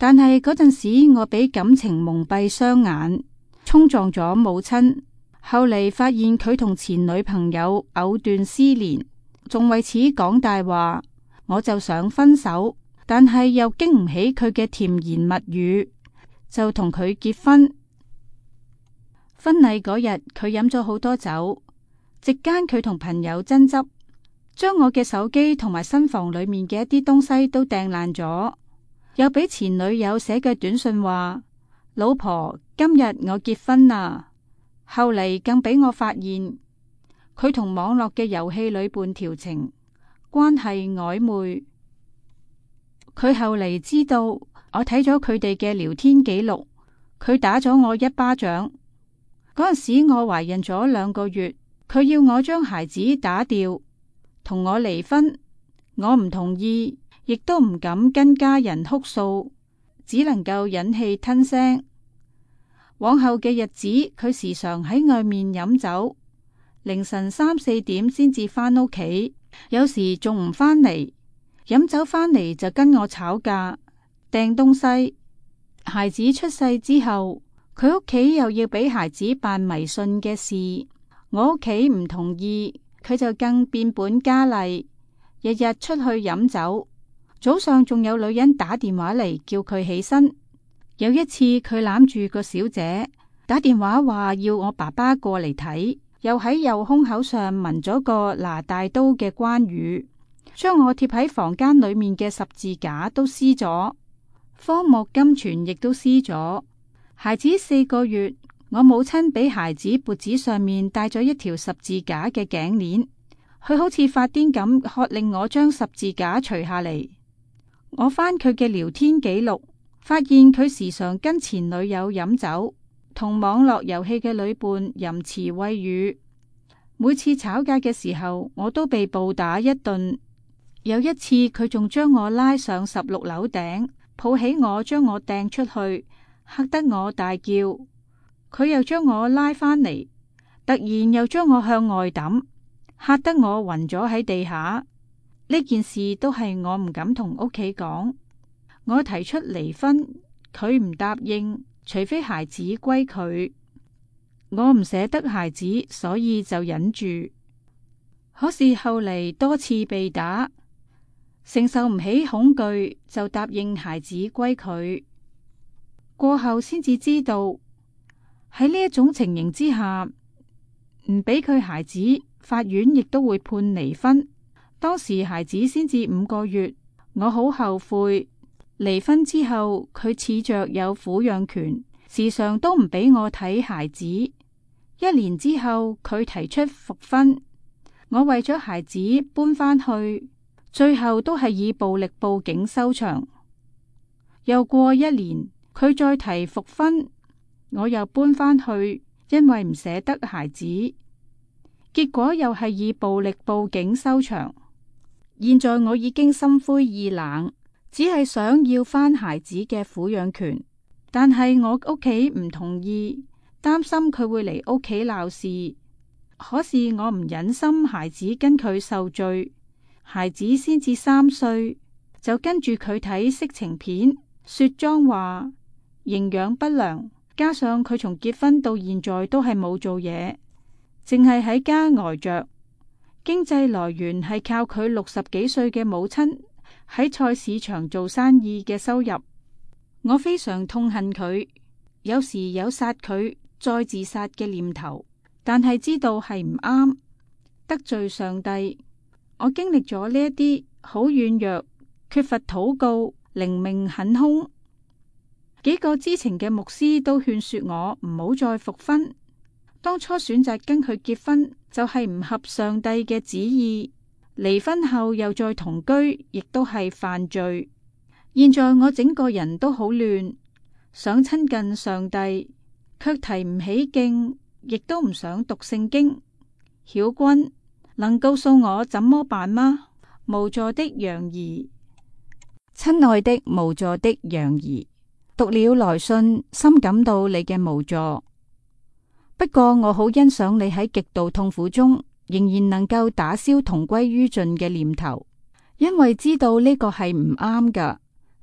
但係嗰陣時我俾感情蒙蔽雙眼，衝撞咗母親。後嚟發現佢同前女朋友藕斷絲連，仲為此講大話，我就想分手，但係又經唔起佢嘅甜言蜜語，就同佢結婚。婚禮嗰日，佢飲咗好多酒，席間佢同朋友爭執，將我嘅手機同埋新房裏面嘅一啲東西都掟爛咗，又俾前女友寫嘅短信話：老婆，今日我結婚啦。後嚟更俾我發現，佢同網絡嘅遊戲女伴調情，關係曖昧。佢後嚟知道我睇咗佢哋嘅聊天記錄，佢打咗我一巴掌。嗰陣時我懷孕咗2個月，佢要我將孩子打掉，同我離婚。我唔同意，亦都唔敢跟家人哭訴，只能夠忍氣吞聲。往後嘅日子，佢時常喺外面飲酒，凌晨3、4點先至返屋企，有時仲唔返嚟，飲酒返嚟就跟我吵架，掟東西。孩子出世之後，佢屋企又要俾孩子辦迷信嘅事，我屋企唔同意，佢就更變本加厲，日日出去飲酒，早上仲有女人打電話嚟叫佢起身。有一次佢攬住個小姐打電話話要我爸爸過嚟睇，又喺右胸口上紋咗個拿大刀嘅關羽，將我貼喺房間裏面嘅十字架都撕咗，科莫金泉亦都撕咗。孩子4個月，我母親俾孩子脖子上面戴咗一條十字架嘅頸鏈，佢好似發癲咁喝令我將十字架除下嚟。我翻佢嘅聊天記錄，發現佢時常跟前女友飲酒，同網絡遊戲嘅女伴淫詞穢語。每次吵架嘅時候，我都被暴打一頓。有一次佢仲將我拉上16樓頂，抱起我將我掟出去，嚇得我大叫。佢又將我拉返嚟，突然又將我向外抌，嚇得我暈咗喺地下。呢件事都係我唔敢同屋企講。我提出離婚，佢唔答應，除非孩子歸佢。我唔捨得孩子，所以就忍住。可是後嚟多次被打，承受唔起恐懼，就答應孩子歸佢。過後先至知道，喺呢一種情形之下，唔俾佢孩子，法院亦都會判離婚。當時孩子先至5個月，我好後悔。離婚之後，佢恃着有撫養權，時常都唔俾我睇孩子。1年之後，佢提出復婚，我為咗孩子搬返去，最後都係以暴力報警收場。又過1年，佢再提復婚，我又搬返去，因為唔捨得孩子，結果又係以暴力報警收場。現在我已經心灰意冷，只係想要返孩子嘅撫養權，但係我屋企唔同意，擔心佢會嚟屋企鬧事。可是我唔忍心孩子跟佢受罪，孩子先至3歲，就跟住佢睇色情片、說髒話，營養不良，加上佢從結婚到現在都係冇做嘢，淨係喺家呆着。經濟來源係靠佢60幾歲嘅母親喺菜市場做生意嘅收入。我非常痛恨佢，有時有殺佢再自殺嘅念頭，但係知道係唔啱，得罪上帝。我經歷咗呢一啲，好軟弱，缺乏禱告，靈命很空。幾個知情嘅牧師都勸說我唔好再復婚。當初選擇跟佢結婚，就係唔合上帝嘅旨意。離婚後又再同居，亦都係犯罪。現在我整個人都好亂，想親近上帝，卻提唔起勁，亦都唔想讀聖經。曉君，能告訴我怎麼辦嗎？無助的楊怡。親愛的無助的楊怡，讀了來信，深感到你嘅無助。不過我好欣賞你喺極度痛苦中仍然能夠打消同歸於盡嘅念頭，因為知道呢個係唔啱㗎，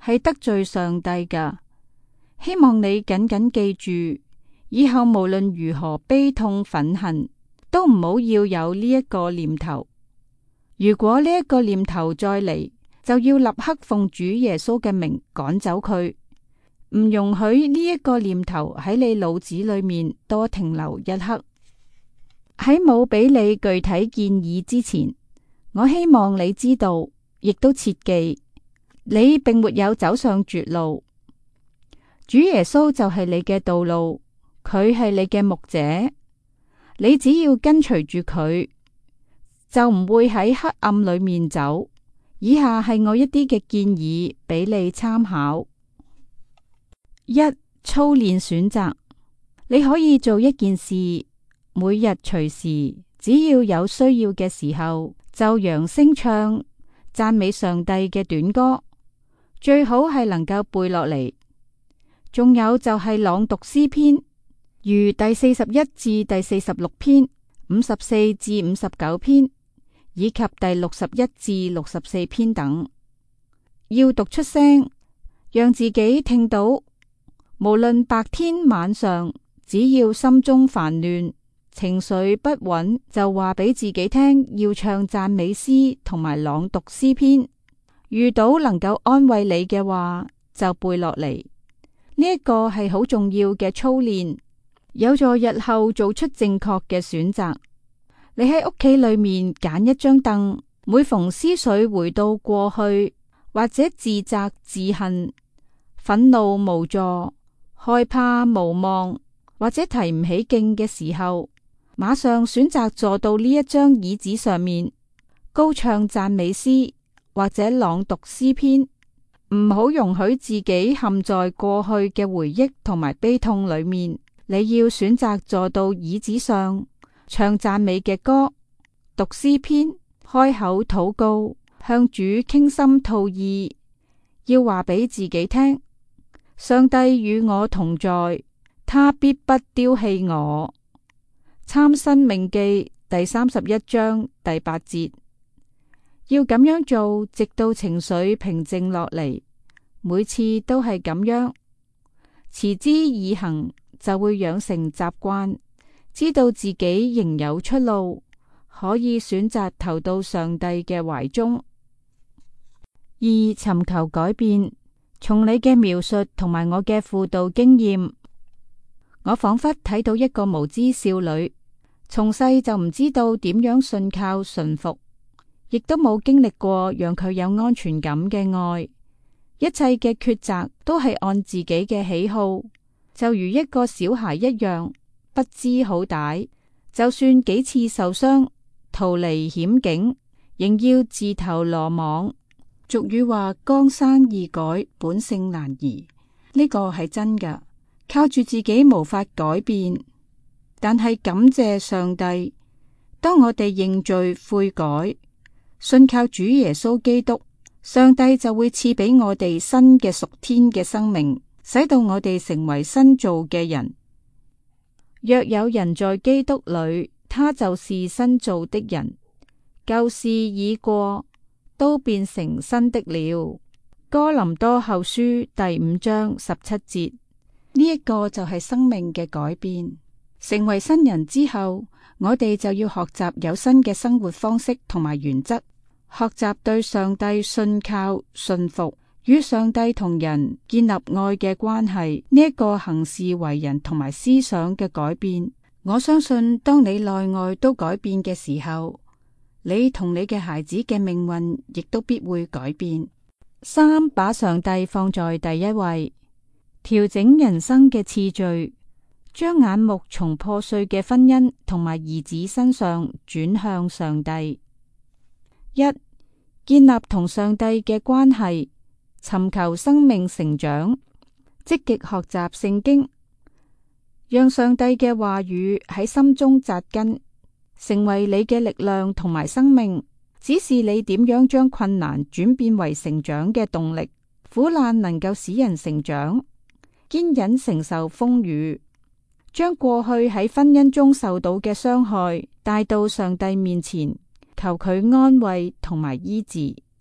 係得罪上帝㗎。希望你緊緊記住，以後無論如何悲痛憤恨，都唔好要有呢一個念頭。如果呢一個念頭再嚟，就要立刻奉主耶穌嘅名趕走佢，唔容許呢一個念頭喺你腦子裏面多停留一刻。喺冇俾你具體建議之前，我希望你知道，亦都切記，你並沒有走上絕路。主耶穌就係你嘅道路，佢係你嘅牧者，你只要跟隨住佢，就唔會喺黑暗裏面走。以下係我一啲嘅建議俾你參考。一、操練選擇，你可以做一件事，每日隨時，只要有需要嘅時候，就揚聲唱讚美上帝嘅短歌，最好係能夠背落嚟。仲有就係朗讀詩篇，如第41至第46篇、54至59篇，以及第61至64篇等，要讀出聲，讓自己聽到。無論白天晚上，只要心中煩亂、情緒不穩，就話俾自己聽，要唱讚美詩同埋朗讀詩篇。遇到能夠安慰你嘅話，就背落嚟。呢一個係好重要嘅操練，有助日後做出正確嘅選擇。你喺屋企裏面揀一張凳，每逢思緒回到過去，或者自責自恨、憤怒無助、害怕無望，或者提唔起勁嘅時候，馬上選擇坐到呢一張椅子上面，高唱讚美詩或者朗讀詩篇。唔好容許自己陷在過去嘅回憶同埋悲痛裏面。你要選擇坐到椅子上，唱讚美嘅歌，讀詩篇，開口禱告，向主傾心吐意。要話俾自己聽，上帝與我同在，他必不丟棄我。參申命記第31章第8節。要咁樣做，直到情緒平靜落嚟。每次都係咁樣，持之以恆，就會養成習慣，知道自己仍有出路，可以選擇投到上帝嘅懷中。二、尋求改變。從你嘅描述同埋我嘅輔導經驗，我仿佛睇到一個無知少女，從細就唔知道點樣信靠順服，亦都冇經歷過讓佢有安全感嘅愛。一切嘅抉擇都係按自己嘅喜好，就如一個小孩一樣，不知好歹。就算幾次受傷，逃離險境，仍要自投羅網。俗語話：江山易改，本性難移。呢個係真㗎，靠住自己無法改變。但係感謝上帝，當我哋認罪悔改，信靠主耶穌基督，上帝就會賜俾我哋新嘅屬天嘅生命，使到我哋成為新造嘅人。若有人在基督裏，他就是新造的人，舊事已過，都變成新的了。哥林多後書第5章17節。呢一個就係生命嘅改變。成為新人之後，我哋就要學習有新嘅生活方式同埋原則，學習對上帝信靠、信服，與上帝同人建立愛嘅關係。呢一個行事為人同埋思想嘅改變，我相信當你內外都改變嘅時候，你同你嘅孩子嘅命運亦都必會改變。三、把上帝放在第一位，調整人生嘅次序，將眼目從破碎嘅婚姻同埋兒子身上轉向上帝。一、建立同上帝嘅關係，尋求生命成長，積極學習聖經，讓上帝嘅話語喺心中扎根，成為你嘅力量同埋生命，指示你點樣將困難轉變為成長嘅動力。苦難能夠使人成長，堅忍承受風雨，將過去喺婚姻中受到嘅傷害帶到上帝面前，求佢安慰同埋醫治。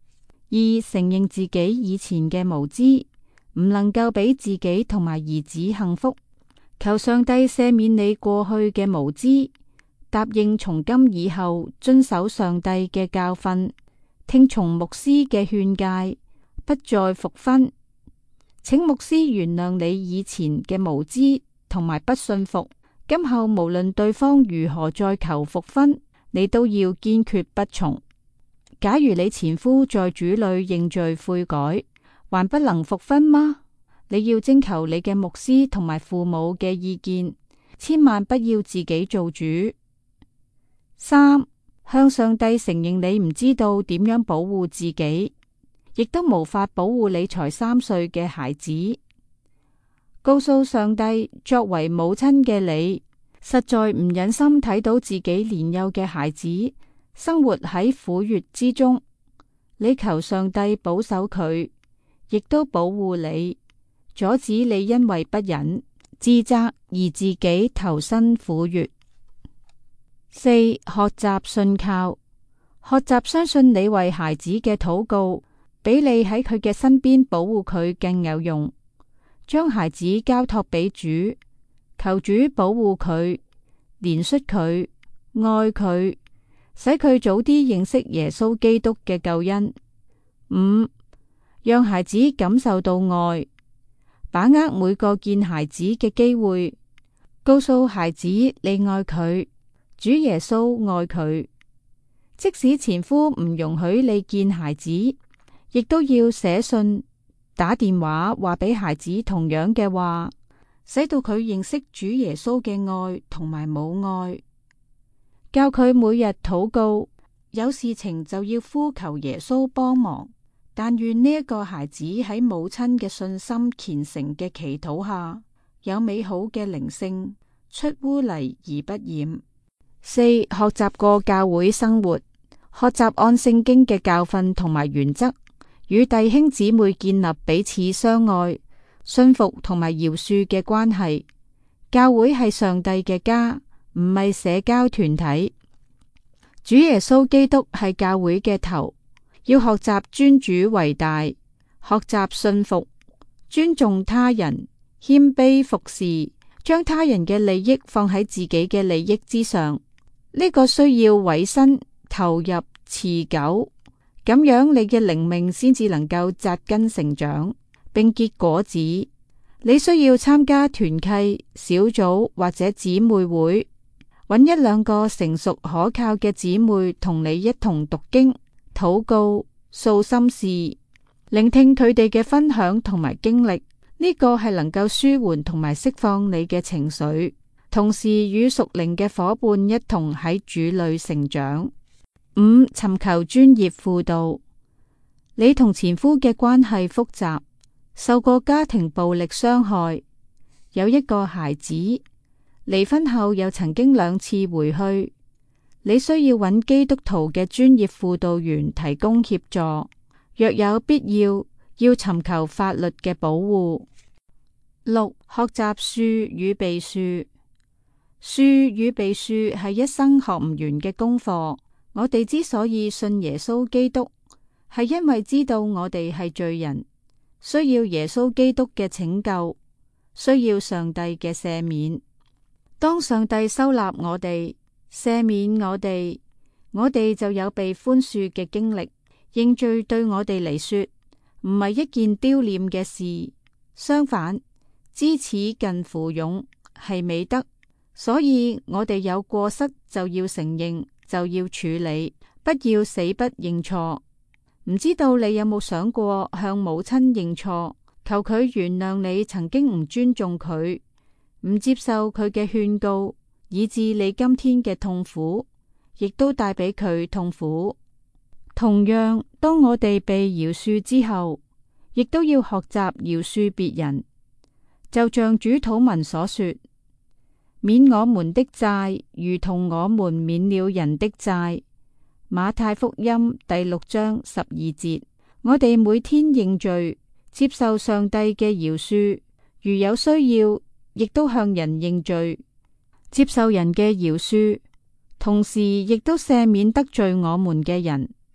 二、承認自己以前嘅無知，唔能夠俾自己同埋兒子幸福，求上帝赦免你過去嘅無知，答應從今以後遵守上帝嘅教訓，聽從牧師嘅勸誡，不再復婚。請牧師原諒你以前嘅無知同埋不信服，今後無論對方如何再求復婚，你都要堅決不從。假如你前夫在主裏認罪悔改，還不能復婚嗎？你要徵求你嘅牧師同埋父母嘅意見，千萬不要自己做主。三、向上帝承認你唔知道點樣保護自己，亦都無法保護你才3歲嘅孩子。告訴上帝，作為母親嘅你，實在唔忍心睇到自己年幼嘅孩子生活喺苦穴之中。你求上帝保守佢，亦都保護你，阻止你因為不忍、自責而自己投身苦穴。四、學習信靠，學習相信你為孩子嘅禱告，比你喺佢嘅身邊保護佢更有用。將孩子交託俾主，求主保護佢、憐恤佢、愛佢，使佢早啲認識耶穌基督嘅救恩。五、讓孩子感受到愛，把握每個見孩子嘅機會，告訴孩子你愛佢，主耶穌愛佢。即使前夫唔容許你見孩子，亦都要寫信、打電話話俾孩子同樣嘅話，使到佢認識主耶穌嘅愛同埋母愛。教佢每日禱告，有事情就要呼求耶穌幫忙。但願呢一個孩子喺母親嘅信心虔誠嘅祈禱下，有美好嘅靈性，出污泥而不染。四、學習過教會生活，學習按聖經嘅教訓同埋原則，與弟兄姊妹建立彼此相愛、信服同埋饒恕嘅關係。教會係上帝嘅家，唔係社交團體。主耶穌基督係教會嘅頭，要學習尊主為大，學習信服、尊重他人、謙卑服侍，將他人嘅利益放喺自己嘅利益之上。呢個需要委身、投入、持久，咁樣你嘅靈命先至能夠扎根成長，並結果子。你需要參加團契、小組或者姊妹會，揾一兩個成熟可靠嘅姊妹同你一同讀經、禱告、訴心事，聆聽佢哋嘅分享同埋經歷。呢個係能夠舒緩同埋釋放你嘅情緒，同時與屬靈嘅夥伴一同喺主裏成長。五、尋求專業輔導。你同前夫嘅關係複雜，受過家庭暴力傷害，有一個孩子，離婚後又曾經2次回去。你需要揾基督徒嘅專業輔導員提供協助，若有必要，要尋求法律嘅保護。六、學習恕與被恕。恕與被恕係一生學唔完嘅功課。我哋之所以信耶穌基督，係因為知道我哋係罪人，需要耶穌基督嘅拯救，需要上帝嘅赦免。當上帝收納我哋，赦免我哋就有被寬恕嘅經歷。認罪對我哋嚟說唔係一件丟臉嘅事，相反，知恥近乎勇，係美德。所以我哋有過失就要承認，就要處理，不要死不認錯。唔知道你有冇想過向母親認錯，求佢原諒你曾經唔尊重佢，唔接受佢嘅勸告，以致你今天嘅痛苦，亦都帶俾佢痛苦。同樣，當我哋被饒恕之後，亦都要學習饒恕別人。就像主禱文所說，免我們的債，如同我們免了人的債。馬太福音第6章12節。我哋每天認罪，接受上帝嘅饒恕，如有需要，亦都向人認罪，接受人嘅饒恕，同時亦都赦免得罪我們嘅人。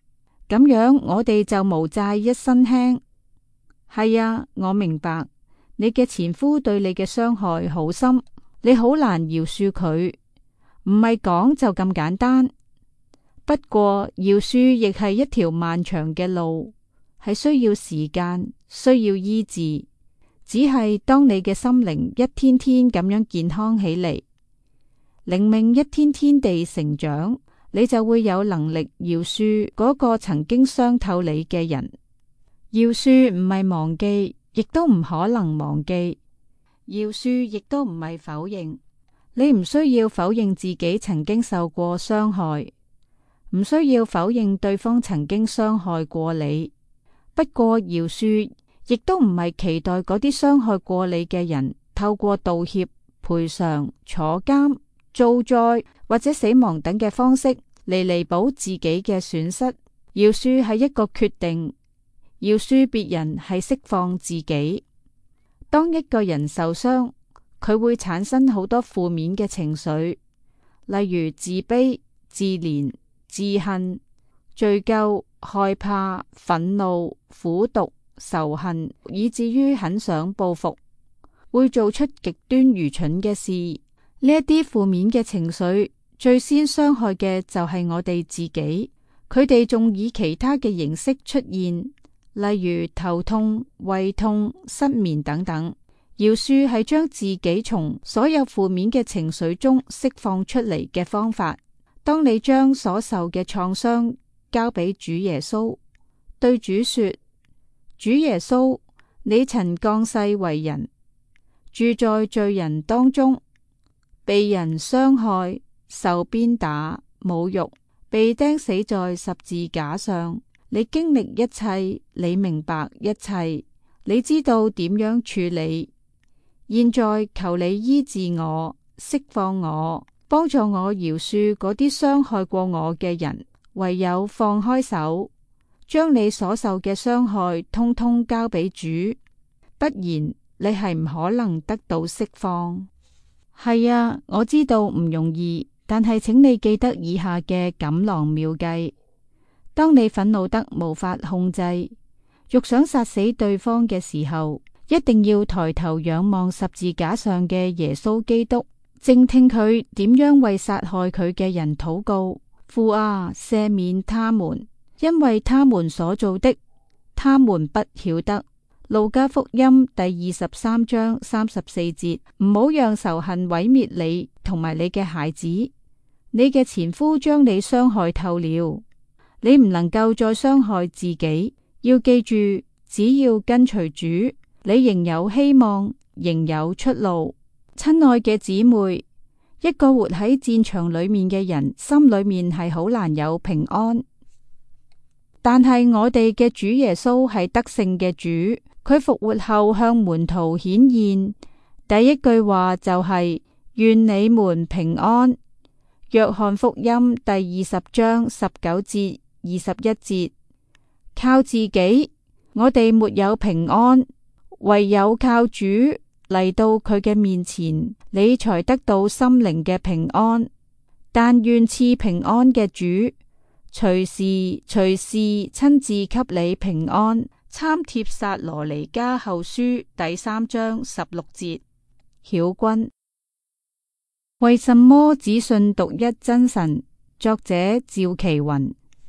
咁樣我哋就無債一身輕。係啊，我明白你嘅前夫對你嘅傷害好深，你好難饒恕佢，唔係講就咁簡單。不過饒恕亦係一條漫長嘅路，係需要時間，需要醫治。只係當你嘅心靈一天天咁樣健康起嚟，靈命一天天地成長，你就會有能力饒恕嗰個曾經傷透你嘅人。饒恕唔係忘記，亦都唔可能忘記。饒恕亦都唔係否認，你唔需要否認自己曾經受過傷害，唔需要否認對方曾經傷害過你。不過饒恕亦都唔係期待嗰啲傷害過你嘅人透過道歉、賠償、坐監、遭災或者死亡等嘅方式嚟彌補自己嘅損失。饒恕係一個決定，饒恕別人係釋放自己。當一個人受傷，佢會產生好多負面嘅情緒，例如自卑、自憐、自恨、罪疚、害怕、憤怒、苦毒、仇恨，以至於很想報復，會做出極端愚蠢嘅事。呢一啲負面嘅情緒最先傷害嘅就係我哋自己，佢哋仲以其他嘅形式出現，例如頭痛、胃痛、失眠等等。饒恕係將自己從所有負面嘅情緒中釋放出嚟嘅方法。當你將所受嘅創傷交俾主耶穌，對主說：主耶穌，你曾降世為人，住在罪人當中，被人傷害、受鞭打、侮辱，被釘死在十字架上。你經歷一切，你明白一切，你知道點樣處理。現在求你醫治我，釋放我，幫助我饒恕嗰啲傷害過我嘅人。唯有放開手，將你所受嘅傷害通通交俾主，不然你係唔可能得到釋放。係啊，我知道唔容易，但係請你記得以下嘅錦囊妙計。當你憤怒得無法控制，欲想殺死對方嘅時候，一定要抬頭仰望十字架上嘅耶穌基督，靜聽佢點樣為殺害佢嘅人禱告。父啊，赦免他們，因為他們所做的，他們不曉得。路加福音第23章34節。唔好讓仇恨毀滅你同埋你嘅孩子。你嘅前夫將你傷害透了，你唔能夠再傷害自己。要記住，只要跟隨主，你仍有希望，仍有出路。親愛嘅姊妹，一個活喺戰場裏面嘅人，心裏面係好難有平安。但係我哋嘅主耶穌係得勝嘅主，佢復活後向門徒顯現，第一句話就係願你們平安。約翰福音第20章19至21節。靠自己，我哋沒有平安。唯有靠主嚟到佢嘅面前，你才得到心靈嘅平安。但願賜平安嘅主，隨時親自給你平安。參帖撒羅尼迦後書第3章16節。曉君，為什麼只信獨一真神？作者趙其雲。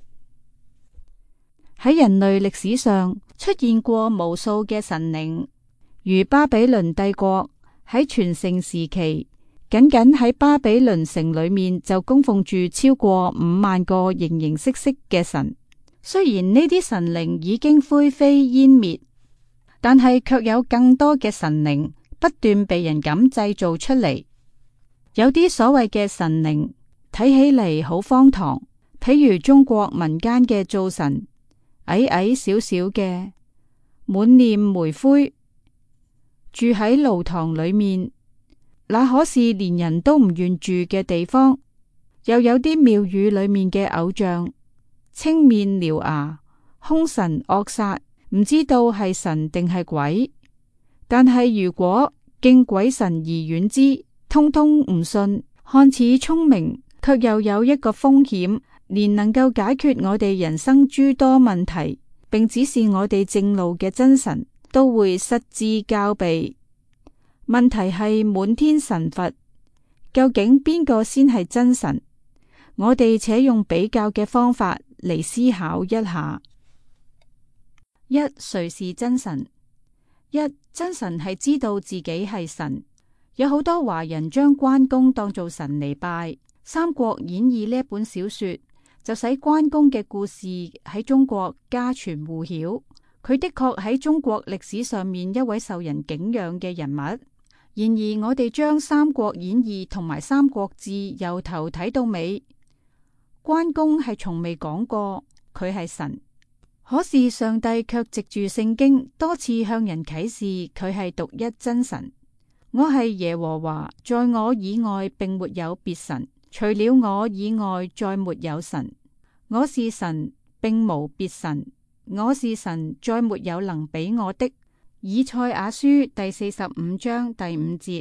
喺人類歷史上出現過無數嘅神靈，如巴比倫帝國喺全盛時期，僅喺巴比倫城裏面就供奉住超過5萬個形形色色嘅神。雖然呢啲神靈已經灰飛煙滅，但係卻有更多嘅神靈不斷被人咁製造出嚟。有啲所謂嘅神靈睇起嚟好荒唐，譬如中國民間嘅灶神，矮矮小小嘅，滿臉煤灰，住喺爐膛裏面，那可是連人都唔願住嘅地方。又有啲廟宇裏面嘅偶像，青面獠牙，兇神惡煞，唔知道係神定係鬼。但係如果敬鬼神而遠之，通通唔信，看似聰明，卻又有一個風險， 連能夠解決我哋人生諸多問題，並指示我哋正路嘅真神，都會失之交臂。問題係滿天神佛，究竟邊個先係真神？我哋且用比較嘅方法嚟思考一下。一、誰是真神？一、真神係知道自己係神。有好多華人將關公當做神嚟拜，《三國演義》呢本小說就使關公嘅故事喺中國家傳戶曉。佢的確喺中國歷史上面一位受人敬仰嘅人物。然而我哋將《三國演義》同埋《三國志》由頭睇到尾，關公係從未講過佢係神。可是上帝卻藉住聖經多次向人啟示佢係獨一真神。我係耶和華，在我以外並沒有別神，除了我以外再沒有神。我是神，並無別神。我是神，再沒有能比我的。以賽亞書第45章第5節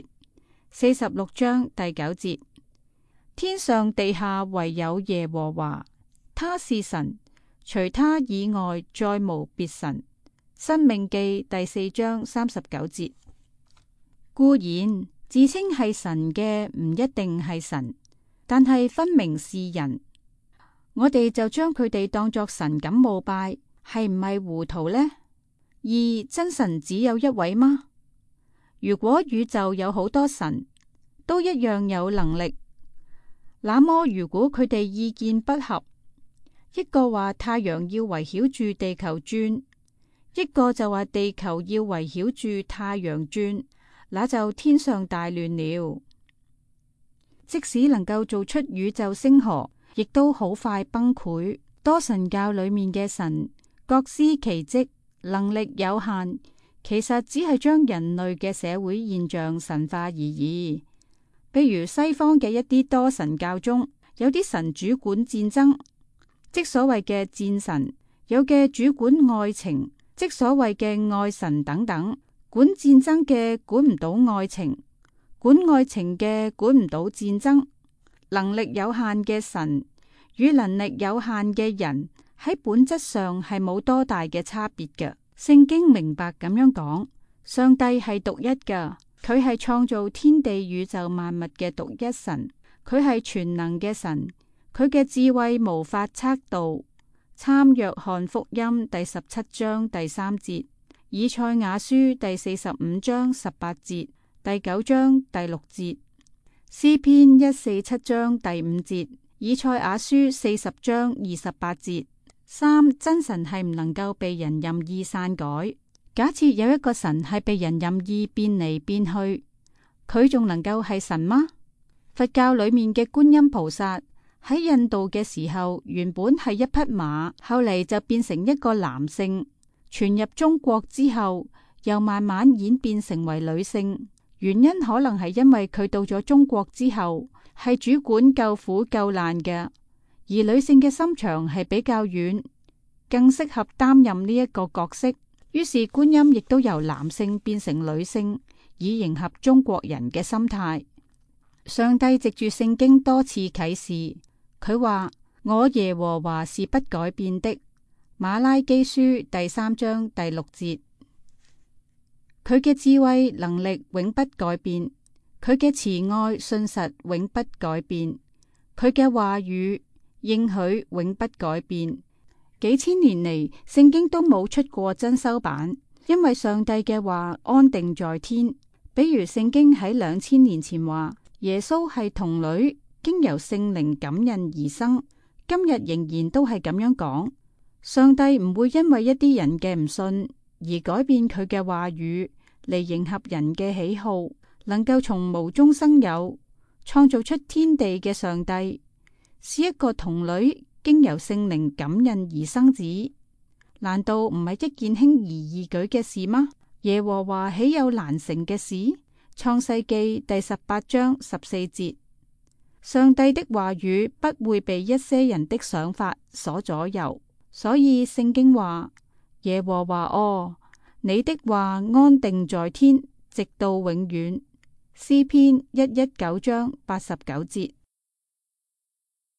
，46章第9節。天上地下唯有耶和華，他是神，除他以外再無別神。申命記第4章39節。固然自稱係神嘅唔一定係神，但係分明是人，我哋就將佢哋當作神咁膜拜，係唔係糊塗呢？二、真神只有一位嗎？如果宇宙有好多神，都一樣有能力，那麼如果佢哋意見不合，一個話太陽要圍繞住地球轉，一個就話地球要圍繞住太陽轉，那就天上大亂了。即使能夠做出宇宙星河，亦都好快崩潰。多神教裏面嘅神各施奇蹟，能力有限，其實只係將人類嘅社會現象神化而已。比如西方嘅一啲多神教中，有啲神主管戰爭，即所謂嘅戰神；有嘅主管愛情，即所謂嘅愛神等等。管戰爭嘅管唔到愛情，管愛情嘅管唔到戰爭。能力有限嘅神與能力有限嘅人喺本質上係冇多大嘅差別嘅。聖經明白咁樣講，上帝係獨一㗎，佢係創造天地宇宙萬物嘅獨一神，佢係全能嘅神，佢嘅智慧無法測度。參約翰福音第17章第3節。以賽亞書第45章18節，第9章第6節，詩篇147章第5節，以賽亞書40章28節。三、真神係唔能夠被人任意篡改。假設有一個神係被人任意變嚟變去，佢仲能夠係神嗎？佛教裏面嘅觀音菩薩喺印度嘅時候，原本係一匹馬，後嚟就變成一個男性。傳入中國之後，又慢慢演變成為女性。原因可能係因為佢到咗中國之後，係主管救苦救難嘅，而女性嘅心腸係比較軟，更適合擔任呢一個角色。於是觀音亦都由男性變成女性，以迎合中國人嘅心態。上帝藉住聖經多次啟示，佢話：我耶和華是不改變的。馬拉基書第3章第6節。佢嘅智慧能力永不改變，佢嘅慈愛信實永不改變，佢嘅話語應許永不改變。幾千年嚟，聖經都冇出過增修版，因為上帝嘅話安定在天。比如聖經喺2000年前話耶穌係童女，經由聖靈感孕而生，今日仍然都係咁樣講。上帝唔會因為一啲人嘅唔信而改變佢嘅話語嚟迎合人嘅喜好。能夠從無中生有，創造出天地嘅上帝，是一個童女經由聖靈感孕而生子，難道唔係一件輕而易舉嘅事嗎？耶和華豈有難成嘅事？創世記第18章14節。上帝的話語不會被一些人的想法所左右。所以聖經話：耶和華哦，你的話安定在天，直到永遠。詩篇119章89節。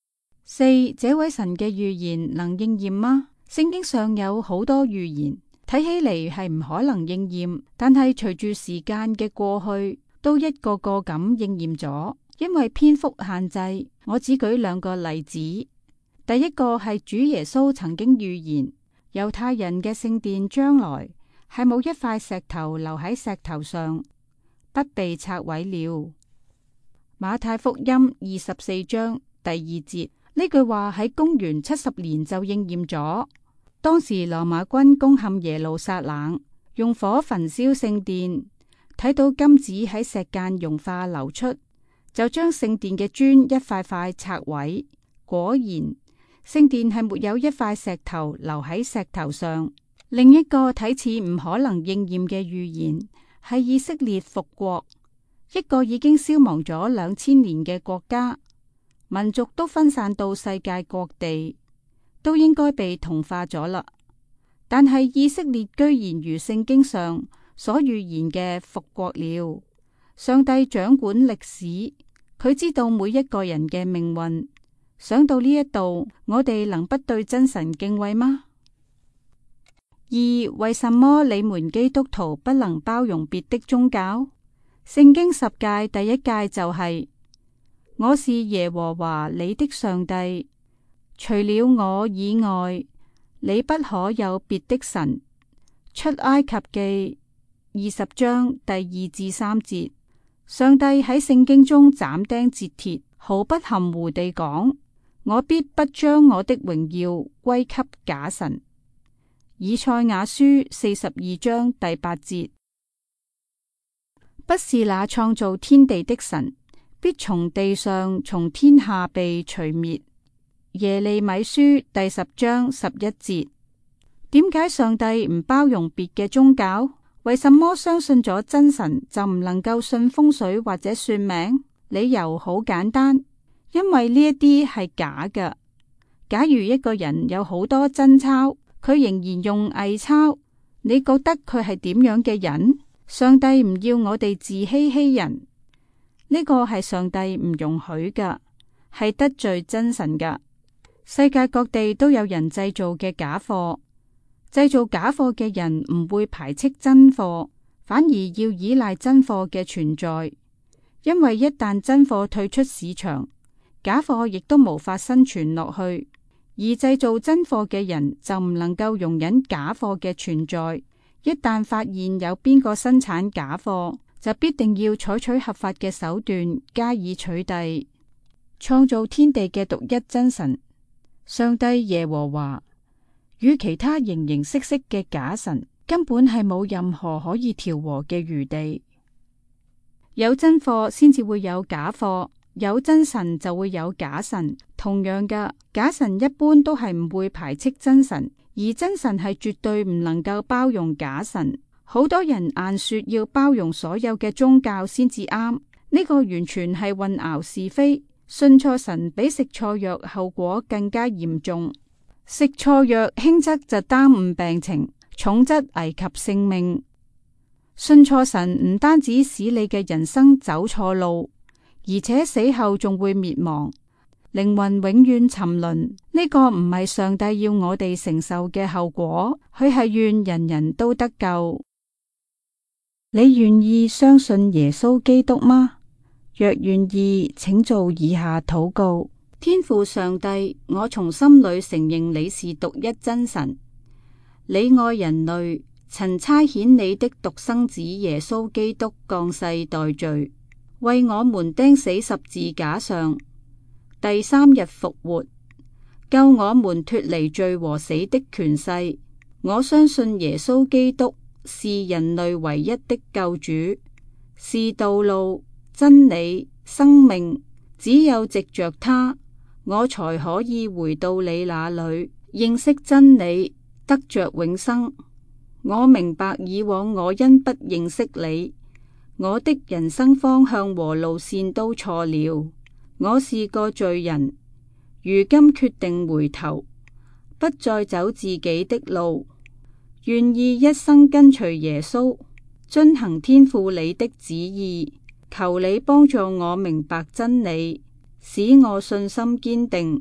4. 這位神嘅預言能應驗嗎？聖經上有好多預言，睇起嚟係唔可能應驗，但係隨住時間嘅過去，都一個個咁應驗咗。因為篇幅限制，我只舉2個例子。第一個係主耶穌曾經預言，猶太人嘅聖殿將來係冇一塊石頭留喺石頭上，不被拆毀了。馬太福音24章第2節，呢句話喺公元70年就應驗咗。當時羅馬軍攻陷耶路撒冷，用火焚燒聖殿，睇到金子喺石間融化流出，就將聖殿嘅磚一塊塊拆毀。果然，聖殿係沒有一塊石頭留喺石頭上。另一個睇似唔可能應驗嘅預言係以色列復國，一個已經消亡咗2000年嘅國家，民族都分散到世界各地，都應該被同化咗啦。但係以色列居然如聖經上所預言嘅復國了。上帝掌管歷史，佢知道每一個人嘅命運。想到呢一度，我哋能不對真神敬畏嗎？2. 為什麼你們基督徒不能包容別的宗教？聖經10誡第1誡就係：我是耶和華你的上帝，除了我以外，你不可有別的神。出埃及記20章第2至3節。上帝喺聖經中斬釘截鐵，毫不含糊地講：我必不將我的榮耀歸給假神。以賽亞書42章第8節。不是那創造天地的神，必從地上從天下被除滅。耶利米書第10章11節。點解上帝唔包容別嘅宗教？為什麼相信咗真神就唔能夠信風水或者算命？理由好簡單，因為呢一啲係假嘅。假如一個人有好多真鈔，佢仍然用偽鈔，你覺得佢係點樣嘅人？上帝唔要我哋自欺欺人，呢個係上帝唔容許嘅，係得罪真神嘅。世界各地都有人製造嘅假貨，製造假貨嘅人唔會排斥真貨，反而要依賴真貨嘅存在，因為一旦真貨退出市場，假貨亦都無法生存落去。而製造真貨嘅人就唔能夠容忍假貨嘅存在，一旦發現有邊個生產假貨，就必定要採取合法嘅手段加以取締。創造天地嘅獨一真神上帝耶和華，與其他形形色色嘅假神根本係冇任何可以調和嘅餘地。有真貨先至會有假貨，有真神就會有假神。同樣嘅，假神一般都係唔會排斥真神，而真神係絕對唔能夠包容假神。好多人硬說要包容所有嘅宗教先至啱，呢個完全係混淆是非。信錯神比食錯藥後果更加嚴重。食錯藥輕則就耽誤病情，重則危及性命。信錯神唔單止使你嘅人生走錯路，而且死後仲會滅亡，靈魂永遠沉淪。呢個唔係上帝要我哋承受嘅後果，佢係願人人都得救。你願意相信耶穌基督嗎？若願意，請做以下禱告。天父上帝，我從心裏承認你是獨一真神，你愛人類，曾差遣你的獨生子耶穌基督降世代罪，為我們釘死十字架上，第3日復活，救我們脫離罪和死的權勢。我相信耶穌基督是人類唯一的救主，是道路、真理、生命，只有藉着他，我才可以回到你那裏，認識真理，得着永生。我明白以往我因不認識你，我的人生方向和路線都錯了。我是個罪人，如今決定回頭，不再走自己的路，願意一生跟隨耶穌，遵行天父你的旨意。求你幫助我明白真理，使我信心堅定，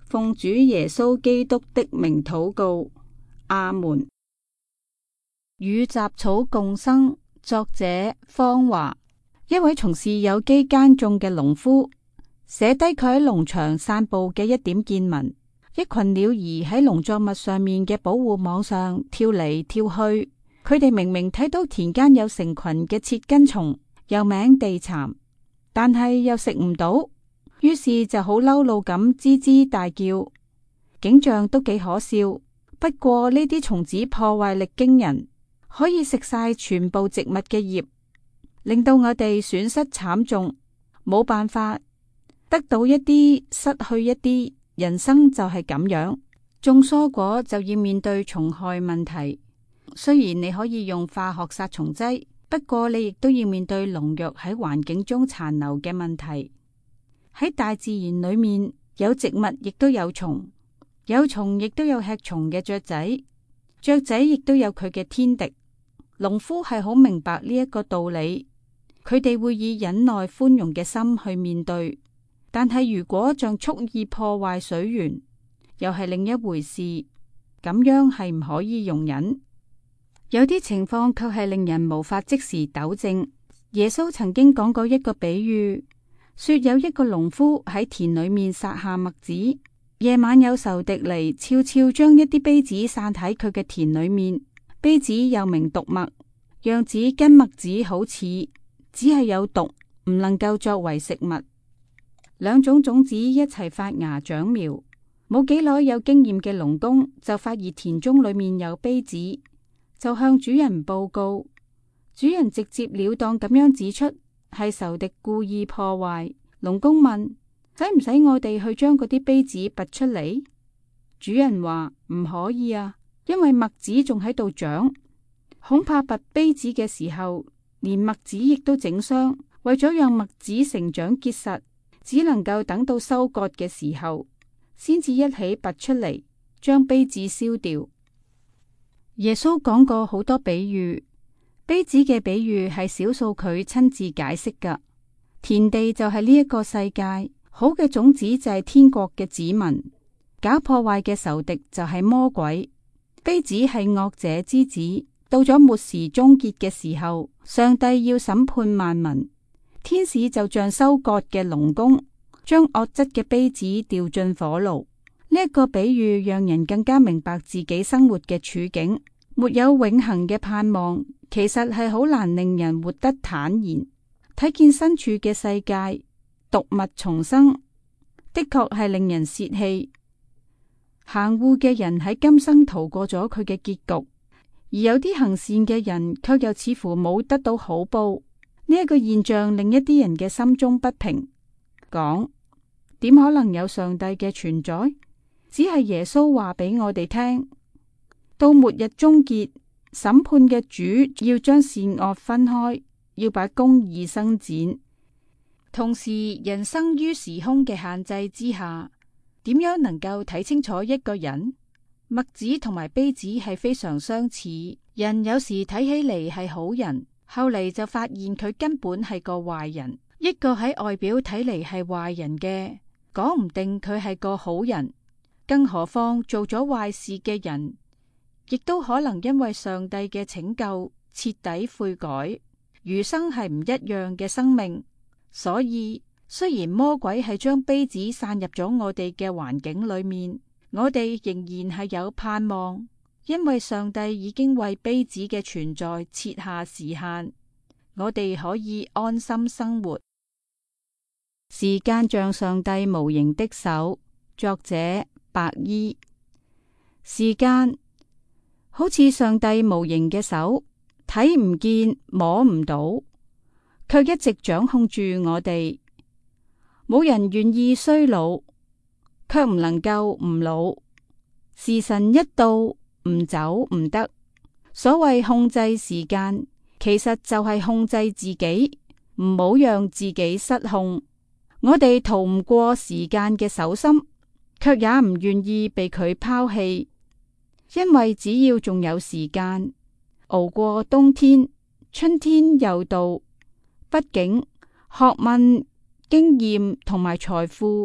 奉主耶穌基督的名禱告，阿門。與雜草共生，作者方華。一位從事有機耕種嘅農夫寫低佢喺農場散步嘅一點見聞。一群鳥兒喺農作物上面嘅保護網上跳嚟跳去，佢哋明明睇到田間有成群嘅切根蟲，又名地蠶，但係又食唔到，於是就好嬲怒咁吱吱大叫，景象都幾可笑。不過呢啲蟲子破壞力驚人，可以食晒全部植物嘅葉，令到我哋損失慘重，冇辦法，得到一啲，失去一啲，人生就係咁樣。種蔬果就要面對蟲害問題，雖然你可以用化學殺蟲劑，不過你亦都要面對農藥喺環境中殘留嘅問題。喺大自然裏面，有植物亦都有蟲，有蟲亦都有吃蟲嘅雀仔，雀仔亦都有佢嘅天敵。農夫係好明白呢一個道理，佢哋會以忍耐寬容嘅心去面對。但係如果像蓄意破壞水源，又係另一回事，咁樣係唔可以容忍。有啲情況卻係令人無法即時糾正。耶穌曾經講過一個比喻，說有一個農夫喺田裏面撒下麥子，夜晚有仇敵嚟，悄悄將一啲稗子散喺佢嘅田裏面。稗子又名毒麥，樣子跟麥子好似，只係有毒，唔能夠作為食物。兩種種子一齊發芽長苗，冇幾耐，有經驗嘅農工就發現田中裏面有稗子，就向主人報告。主人直接了當咁樣指出係仇敵故意破壞。農工問：使唔使我哋去將嗰啲稗子拔出嚟？主人話：唔可以啊，因為麥子仲喺度長，恐怕拔稗子嘅時候連麥子亦都整傷。為咗讓麥子成長結實，只能夠等到收割嘅時候，先至一起拔出嚟，將稗子燒掉。耶穌講過好多比喻，稗子嘅比喻係少數佢親自解釋㗎。田地就係呢一個世界，好嘅種子就係天國嘅子民，搞破壞嘅仇敵就係魔鬼。稗子係惡者之子，到咗末時終結嘅時候，上帝要審判萬民。天使就像收割嘅農工，將惡質嘅稗子掉進火爐。呢一個比喻讓人更加明白自己生活嘅處境，沒有永恆嘅盼望，其實係好難令人活得坦然。睇見身處嘅世界毒物叢生，的確係令人泄氣。行惡嘅人喺今生逃過咗佢嘅結局，而有啲行善嘅人卻又似乎冇得到好報。呢一個現象令一啲人嘅心中不平，講：點可能有上帝嘅存在？只係耶穌話俾我哋聽，到末日終結審判嘅主要將善惡分開，要把公義伸展。同時，人生於時空嘅限制之下，點樣能夠睇清楚一個人？麥子同埋稗子係非常相似，人有時睇起嚟係好人，後嚟就發現佢根本係個壞人。一個喺外表睇嚟係壞人嘅，講唔定佢係個好人。更何況做咗壞事嘅人，亦都可能因為上帝嘅拯救徹底悔改。餘生係唔一樣嘅生命。所以雖然魔鬼係將稗子散入咗我哋嘅環境裏面，我哋仍然係有盼望。因為上帝已經為稗子嘅存在設下時限，我哋可以安心生活。時間像上帝無形的手，作者白衣。時間好似上帝無形嘅手，睇唔見摸唔到，卻一直掌控住我哋。冇人願意衰老，卻唔能夠唔老。時辰一到，唔走唔得。所謂控制時間，其實就係控制自己，唔好讓自己失控。我哋逃唔過時間嘅手心，卻也唔願意被佢拋棄，因為只要仲有時間，熬過冬天，春天又到。畢竟學問、經驗同埋財富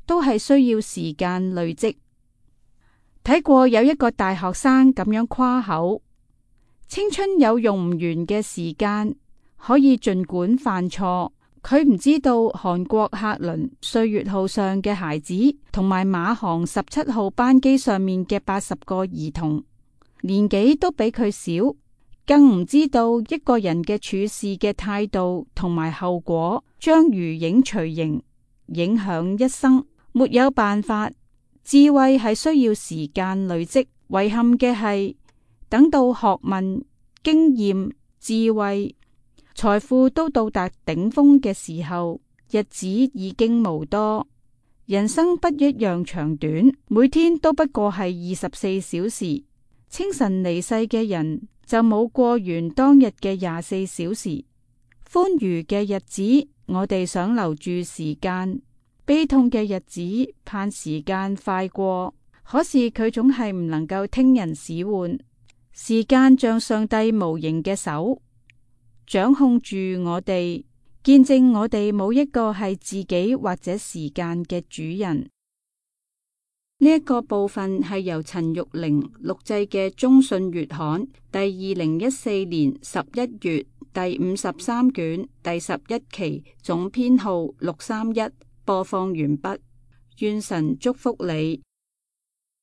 都係需要時間累積。睇過有一個大學生咁樣誇口：青春有用唔完嘅時間，可以盡管犯錯。佢唔知道韓國客輪歲月號上嘅孩子，同埋馬航17號班機上面嘅80個兒童，年紀都比佢小，更唔知道一個人嘅處事嘅態度同埋後果，將如影隨形，影響一生。沒有辦法，智慧係需要時間累積。遺憾嘅係，等到學問、經驗、智慧、財富都到達頂峰嘅時候，日子已經無多。人生不一樣長短，每天都不過係24小時。清晨離世嘅人就冇過完當日嘅24小時。歡愉嘅日子，我哋想留住時間；悲痛嘅日子，盼時間快過。可是佢總係唔能夠聽人使喚。時間像上帝無形嘅手，掌控住我哋，見證我哋冇一個係自己或者時間嘅主人。呢一個部分係由陳玉玲錄製嘅中信月刊第2014年11月第53卷第11期總編號631播放完畢。願神祝福你。